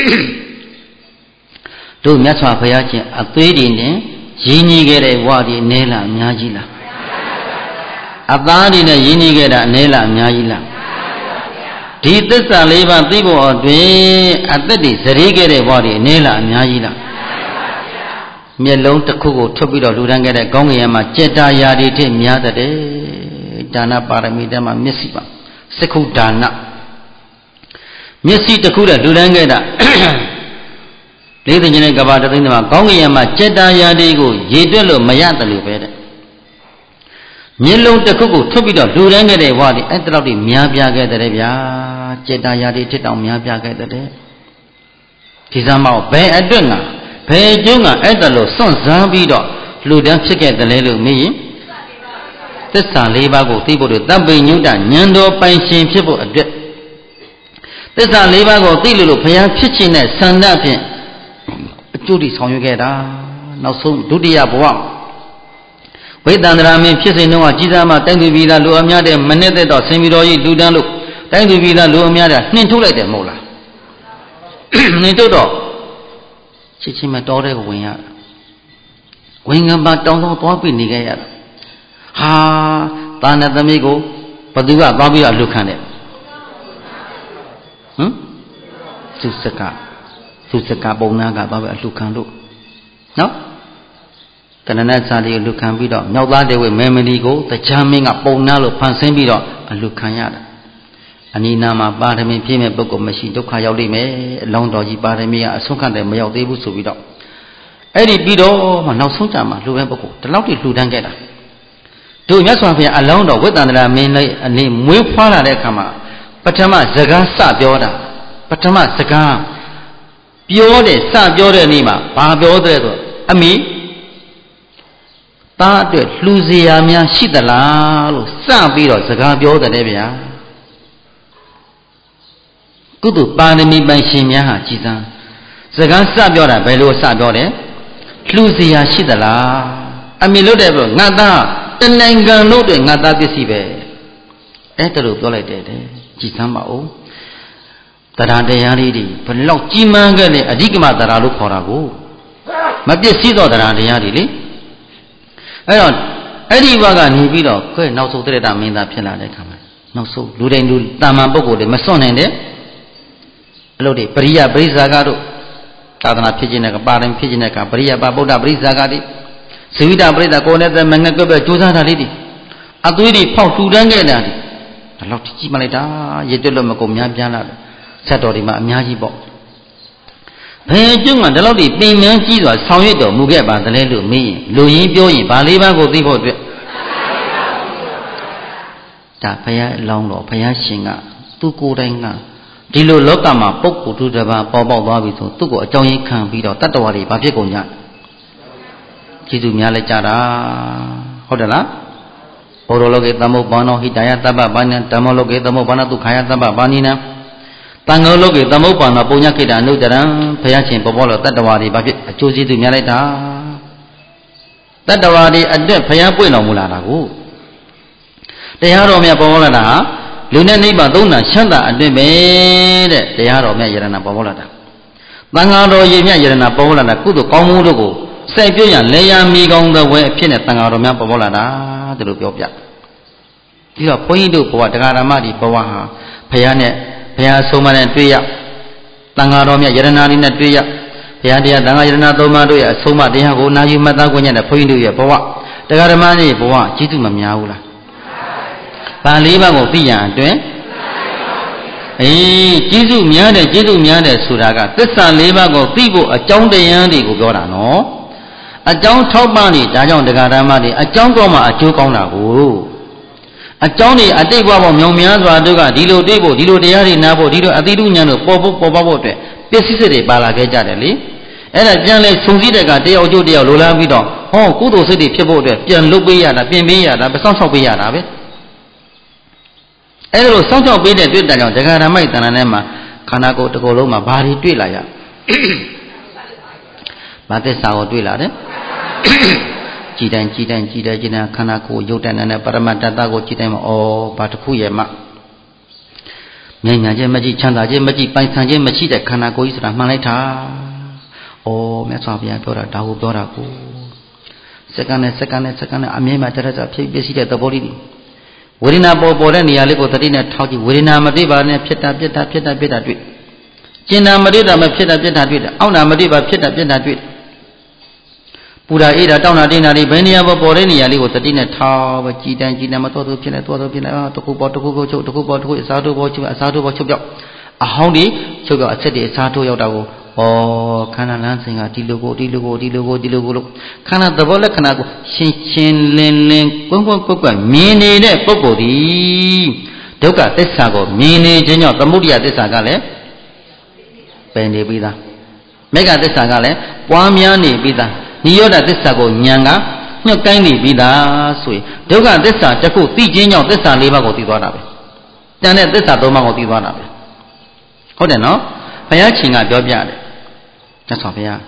တို့မြတ်စွာဘုရားရှင်အသွေးတွေနဲ့ရင်းနှီးခဲ့တဲ့ဝါဒီနဲလားအများကြီးလားအသားတွေနဲ့ရင်းနှီးခဲ့တာနဲလားအများကြီးလားဒီသစ္စာလေးပါးသိဖို့အတွင်းအသက်တွေစရိခဲ့တဲ့ဝါဒီနဲလားအများကြီးလားမျက်လုံးတစ်ခုကိုထွက်ပြီးတော့လူတန်းခဲ့တဲ့ကောင်းကင်မှာចេတာယာတွေထက်များတဲ့ဒါနပါရမီတမှာမျက်စိပါစက္ခုဒါနမျက်စိတစ်ခုနဲ့လူတန်းခဲ့တာလေးသိချင်းတဲ့ကဘာတသိန်းမှာကောင်းကင်မှာចេတာယာတွေကိုရေတွက်လို့မရတယ်လို့ပဲတဲ့မျက်လုံးတစ်ခုကိုထွက်ပြီးတော့လူတန်းခဲ့တဲ့ဝါဒီအဲ့တလောက်တွေများပြားခဲ့တဲ့ဗျာចេတာယာတွေထက်တောင်များပြားခဲ့တဲ့ဒီစမ်းမောဘယ်အတွက်ငါဘယ်ကျုံးကအဲ့တလို့စွန့်စားပြီးတော့လူတန်းဖြစ်ခဲ့တယ်လေလို့မေးရင်သစ္စာလေးပါးကိုသိဖို့တို့တပ်ပိညုတဉာဏ်တော်ပိုင်ရှင်ဖြစ်ဖို့အတွက်သစ္စာလေးပါးကိုသိလို့ဘုရားဖြစ်ခြင်းနဲ့ဆန္ဒဖြင့်အကျိုးတည်ဆောင်ရွက်ခဲ့တာနောက်ဆုံးဒုတိယဘဝဝိသန္တရာမင်းဖြစ်စဉ်တုန်းကကြီးစားမှတိုင်းသူပြည်သားလူအများတဲ့မနစ်သက်တော့ဆင်ပြီးတော်ကြီးလူတန်းလို့တိုင်းသူပြည်သားလူအများတဲ့နှင်ထုတ်လိုက်တယ်မဟုတ်လားနှင်ထုတ်တော့ချစ်ချင်းမတော်တဲ့ဝင်ရဝင်ကပါတောင်းတောင်းသွားပြီးနေခဲ့ရတာဟာတာနဲ့သမီးကိုဘသူကသွားပြီးတော့လွတ်ခံတယ်သူစကပုံနာကသွားပြီးအလှခံလို့နော်ကနနစာလေးကိုလွတ်ခံပြီးတော့မြောက်သားတေဝေမေမလီကိုတရားမင်းကပုံနာလို့ဖန်ဆင်းပြီးတော့အလှခံရတာအနိနာမှာပါရမီပြည့်မဲ့ပုဂ္ဂိုလ်မရှိဒုက္ခရောက်လိမ့်မယ်အလောင်းတော်ကြီးပါရမီကအဆုံးခတ်တယ်မရောက်သေးဘူးဆိုပြီးတော့အဲ့ဒီပြီးတော့မှနောက်ဆုံးကြမှာလူပဲပုဂ္ဂိုလ်ဒီလောက်ထိလှူဒန်းခဲ့တာတို့မြတ်စွာဘုရားအလောင်းတော်ဝိသန္တရာမင်းလေးအနေမွေးဖွားလာတဲ့အခါမှာပထမစကားစပြောတာပထမစကားပြောတဲ့စပြောတဲ့နေ့မှာဘာပြောတဲ့ဆိုအမိသားအတွက်လှူစရာများရှိသလားလို့စပြီးတော့စကားပြောတယ်ဗျာကုသိုလ်ပါရမီပိုင်ရှင်များဟာကြည်စမ်းစကားစပြောတာဘယ်လိုစပြောတယ်လှူစရာရှိသလားအမိလို့တယ်ပြောငါသားတနိုင်ငံလုံးတွေငါသားပစ္စည်းပဲအဲ့ဒါလို့ပြောလိုက်တယ်ကြည်စမ်းပါဦးတရားတရားလေးတွေဘယ်လောက်ကြီးမားခဲ့လဲအဓိကမတရားလို့ခေါ်တာကိုမပစ္စည်းသောတရားတရားတွေလေအဲ့တော့အဲ့ဒီဘက်ကနေပြီးတော့ခွဲနောက်ဆုံးတရတမင်းသားဖြစ်လာတဲ့ခါမှာနောက်ဆုံးလူတိုင်းလူတာမန်ပုဂ္ဂိုလ်တွေမစွန့်နိုင်တဲ့အလုပ်တွေပရိယပရိစ္ဆာကတို့သာသနာဖြစ်ခြင်းနဲ့ပါရင်ဖြစ်ခြင်းနဲ့ကပရိယပါဗုဒ္ဓပရိစ္ဆာကတွေဇိဝိတပရိသကိုယ်နဲ့သမငယ်ကွက်ပဲကြိုးစားတာလေးတွေအသွေးတွေဖောက်ထူတန်းခဲ့တာဒီလောက်ကြီးမှလိုက်တာရစ်တွက်လို့မကုန်များပြားလာတယ်ဆက်တော်ဒီမှာအများကြီးပေါ့ဘယ်ကျုံကဒီလောက်ဒီပင်မကြီးစွာဆောင်ရွက်တော်မူခဲ့ပါသလဲလို့မေးရင်လူရင်းပြောရင်ဗာလေးပါးကိုသိဖို့အတွက်ဒါဘုရားအလောင်းတော်ဘုရားရှင်ကသူကိုယ်တိုင်ကဒီလိုလောကမှာပုဂ္ဂိုလ်သူတစ်ပါးပေါ်ပေါက်သွားပြီဆိုသူ့ကိုအကြောင်းရင်းခံပြီးတော့တတ္တဝါတွေဘာဖြစ်ကုန်ကြကျေးဇူးများလိုက်ကြတာဟုတ်တယ်လားဘောရလောကေသမုပ္ပန္နောဟိတယတပ္ပဘာနိဓမ္မလောကေသမုပ္ပန္နဒုက္ခယတပ္ပဘာနိနံတန်ဃောလောကေသမုပ္ပန္နောပုညခိတအနုတရံဘုရားရှင်ပေါ်ပေါ်လို့တတ္တဝါတွေဘာဖြစ်အကျိုးကျေးဇူးများလိုက်တာတတ္တဝါတွေအတွက်ဘုရားပွင့်တော်မူလာတာကိုတရားတော်မြတ်ပေါ်ပေါ်လာတာလူနဲ့နိဗ္ဗာန်သုံးတာချမ်းသာအတွက်ပဲတဲ့တရားတော်မြတ်ယရဏပေါ်ပေါ်လာတာသံဃာတော်ရေမြတ်ယရဏပေါ်ပေါ်လာတာကုသိုလ်ကောင်းမှုတို့ကိုစိုက်ပြရလေယာမီကောင်းသောဝဲအဖြစ်နဲ့သံဃာတော်များပေါ်ပေါ်လာတာဒီလိုပြောပြဒီတော့ဘုန်းကြီးတို့ဘဝတရားဓမ္မဒီဘဝဟာဘုရားနဲ့ဘုရားဆုံးမနဲ့တွေ့ရသံဃာတော်မြတ်ယရဏလေးနဲ့တွေ့ရဘုရားတရားသံဃာယရဏသုံးပါးတို့ရဲ့အဆုံးမတရားကိုနာယူမှတ်သားခွင့်ရတဲ့ဘုန်းကြီးတို့ရဲ့ဘဝတရားဓမ္မတွေဘဝကျေးဇူးမများဘူးလားဘာလေးပါးကိုသိရန်အတွင်းကျေးဇူးများတယ်ဆိုတာကသစ္စာလေးပါးကိုသိဖို့အကြောင်းတရားတွေကိုပြောတာနော်အကြောင်းထောက်ပံ့နေဒါကြောင့်တရားဓမ္မတွေအကြောင်းကောင်းမှအကျိုးကောင်းတာကိုအကြောင်းတွေအတိတ်ဘဝမြောင်များစွာတို့ကဒီလိုတွေ့ဖို့ဒီလိုတရားတွေနားဖို့ဒီလိုအတိတုဉာဏ်တို့ပေါ်ပေါက်ဖို့အတွက်ပစ္စည်းစစ်တွေပါလာခဲ့ကြတယ်လေအဲ့ဒါပြန်လဲဆုံစည်းတဲ့ကတယောက်ကျိုးတယောက်လိုလားပြီးတော့ဟောကုသိုလ်စိတ်တွေဖြစ်ဖို့အတွက်ပြန်လုပ်ပေးရတာပြင်ပေးရတာပဲစောင့်ရှောက်ပေးရတာပဲအဲ့လိုစောင့်ရှောက်ပေးတဲ့တွေ့တဲ့ကြောင့်ဒကာဓမ္မိုက်တဏ္ဍာနဲ့မှာခန္ဓာကိုယ်တစ်ခုလုံးမှာဘာတွေတွေ့လာရဘာသစ္စာကိုတွေ့လာတယ်ကြည်တိုင်းခန္ဓာကိုယ်ရုပ်တဏ္ဍာနဲ့ပရမတ္တကိုကြည်တိုင်းမှာဩဘာတစ်ခုရဲ့မှဉာဏ်ညာခြင်းမကြည့်ချမ်းသာခြင်းမကြည့်ပိုင်ဆိုင်ခြင်းမရှိတဲ့ခန္ဓာကိုယ်ကြီးဆိုတာမှန်လိုက်တာဩမြတ်စွာဘုရားပြောတာဒါကိုပြောတာကိုစက္ကန့်နဲ့အမြဲမှတရစဖြစ်ပြရှိတဲ့သဘောလေးဝေဒနာပေါ်တဲ့နေရာလေးကိုတတိနဲ့ထောက်ကြည့်ဝေဒနာမတွေ့ပါနဲ့ဖြစ်တာတွေ့ကျင်နာမတွေ့တာမဖြစ်တာတွေ့တယ်အောင့်နာမတွေ့ပါဖြစ်တာတွေ့ပူတာအေးတာတောင်းတာတင်းတာတွေဘယ်နေရာပေါ်တဲ့နေရာလေးကိုတတိနဲ့ထောက်ပဲကြည်တိုင်းမတော်သူဖြစ်နေတခုပေါ်ချုပ်တခုပေါ်အစားတို့ပေါ်ချုပ်ပြောက်အဟောင်းဒီချုပ်ပြောက်အချက်တွေအစားတို့ရောက်တာကိုဩခန္ဓာလမ်းစဉ်ကဒီလိုကိုလို့ခန္ဓာသဘောလက္ခဏာကိုရှင်းလင်းကွန်းမြင်နေတဲ့ပုဂ္ဂိုလ်ဒီဒုက္ခသစ္စာကိုမြင်နေခြင်းကြောင့်သမုဒိယသစ္စာကလည်းပယ်နေပြီးသားမေဃသစ္စာကလည်းပွားများနေပြီးသားနိရောဓသစ္စာကိုဉာဏ်ကညှို့ကိုင်းနေပြီးသားဆိုရင်ဒုက္ခသစ္စာတစ်ခုသိခြင်းကြောင့်သစ္စာ၄ပါးကိုသိသွားတာပဲတန်တဲ့သစ္စာ၃ပါးကိုသိသွားတာပဲဟုတ်တယ်နော်ဘုရားရှင်ကပြောပြတယ်မြတ်စွာဘုရား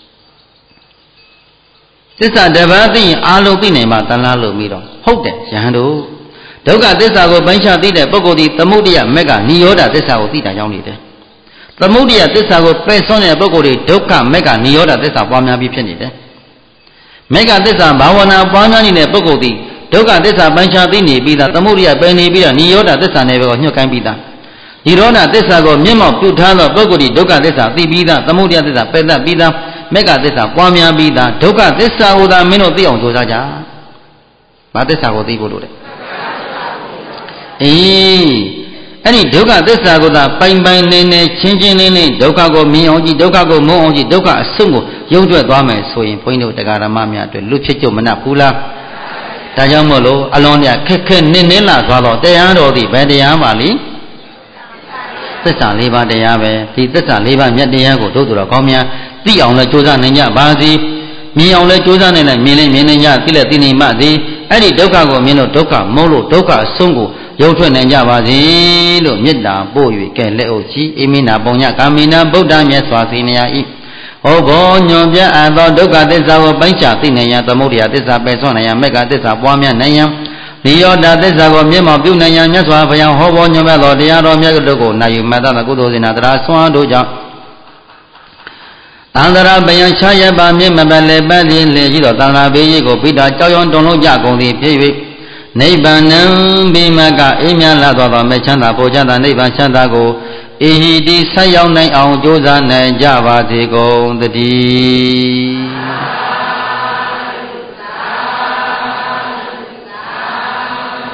သစ္စာတစ်ပါးသိရင်အာလုံးသိနိုင်မှတန်လားလို့ပြီးတော့ဟုတ်တယ်ယဟန်တို့ဒုက္ခသစ္စာကိုပိုင်းခြားသိတဲ့ပုဂ္ဂိုလ်ဒီသမုဒိယမေဃနိရောဓသစ္စာကိုသိတာကြောင့်နေတယ်သမုဒိယသစ္စာကိုပယ်စွန့်တဲ့ပုဂ္ဂိုလ်တွေဒုက္ခမေဃနိရောဓသစ္စာပွားများပြီးဖြစ်နေတယ်မေဃသစ္စာဘာဝနာပွားများနေတဲ့ပုဂ္ဂိုလ်ဒီဒုက္ခသစ္စာပိုင်းခြားသိနေပြီးသားသမုဒိယပယ်နေပြီးတော့နိရောဓသစ္စာနယ်ပဲကိုညှို့ကိုင်းပြီးသားနိရောဓသစ္စာကိုမျက်မှောက်ပြုထားသောပုဂ္ဂိုလ်ဒီဒုက္ခသစ္စာသိပြီးသားသမုဒိယသစ္စာပယ်တတ်ပြီးသားမေဃသစ္စာပွားများပြီးသားဒုက္ခသစ္စာဟူသာမင်းတို့သိအောင်ကြိုးစားကြဘာသစ္စာကိုသိဖို့လို့လဲအေးအဲ့ဒီဒုက္ခသစ္စာကိုသာပိုင်နေချင်းလေးဒုက္ခကိုမြင်အောင်ကြည့်ဒုက္ခကိုမုန်းအောင်ကြည့်ဒုက္ခအဆုံးကိုယုံထွက်သွားမယ်ဆိုရင်ဘုန်းကြီးတို့တရားဓမ္မများအတွက်လူဖြစ်ကြမနှက်ဘူးလားဒါကြောင့်မို့လို့အလွန်တရာခက်နင်းလာသွားတော့တရားတော်သည်ဘယ်တရားပါလိသစ္စာ၄ပါးတရားပဲဒီသစ္စာ၄ပါးမြတ်တရားကိုတို့တော်ကောင်းများသိအောင်လဲကြိုးစားနိုင်ကြပါစေမြင်အောင်လဲကြိုးစားနိုင်မြင်နေကြသိလဲသိနေမှသည်အဲ့ဒီဒုက္ခကိုမြင်လို့ဒုက္ခမုန်းလို့ဒုက္ခအဆုံးကိုရုပ်ထွက်နိုင်ကြပါစေလို့မေတ္တာပို့၍ကဲလက်အုပ်ချီအိမိနာပုံညကာမိနာဗုဒ္ဓမြတ်စွာဘုရားဤဟောဘောညွန်ပြအပ်သောဒုက္ခသစ္စာကိုပိုင်းခြားသိနိုင်ရသမုဒိယသစ္စာပယ်စွန့်နိုင်ရမေဃသစ္စာပွားများနိုင်ရနိရောဓသစ္စာကိုမျက်မှောက်ပြုနိုင်ရမြတ်စွာဘုရားဟောဘောညွန်ပြသောတရားတော်မြတ်တို့ကိုနာယူမှတ်သောကုသိုလ်စေနာတရားဆွမ်းတို့ကြောင့်သံဃာပယံချရပါမြင့်မပလည်းပတ်သည်လေရှိသောသံဃာဘေးကြီးကိုပိတာကြောက်ရွံ့တုန်လုံးကြကုန်သည်ဖြစ်၍နိဗ္ဗာန်ံဘိမကအေးမြလာသောမေချမ်းသာပိုချမ်းသာနိဗ္ဗာန်ချမ်းသာကိုအေဟိတိဆက်ရောက်နိုင်အောင်ကြိုးစားနိုင်ကြပါစေကုန်သတည်း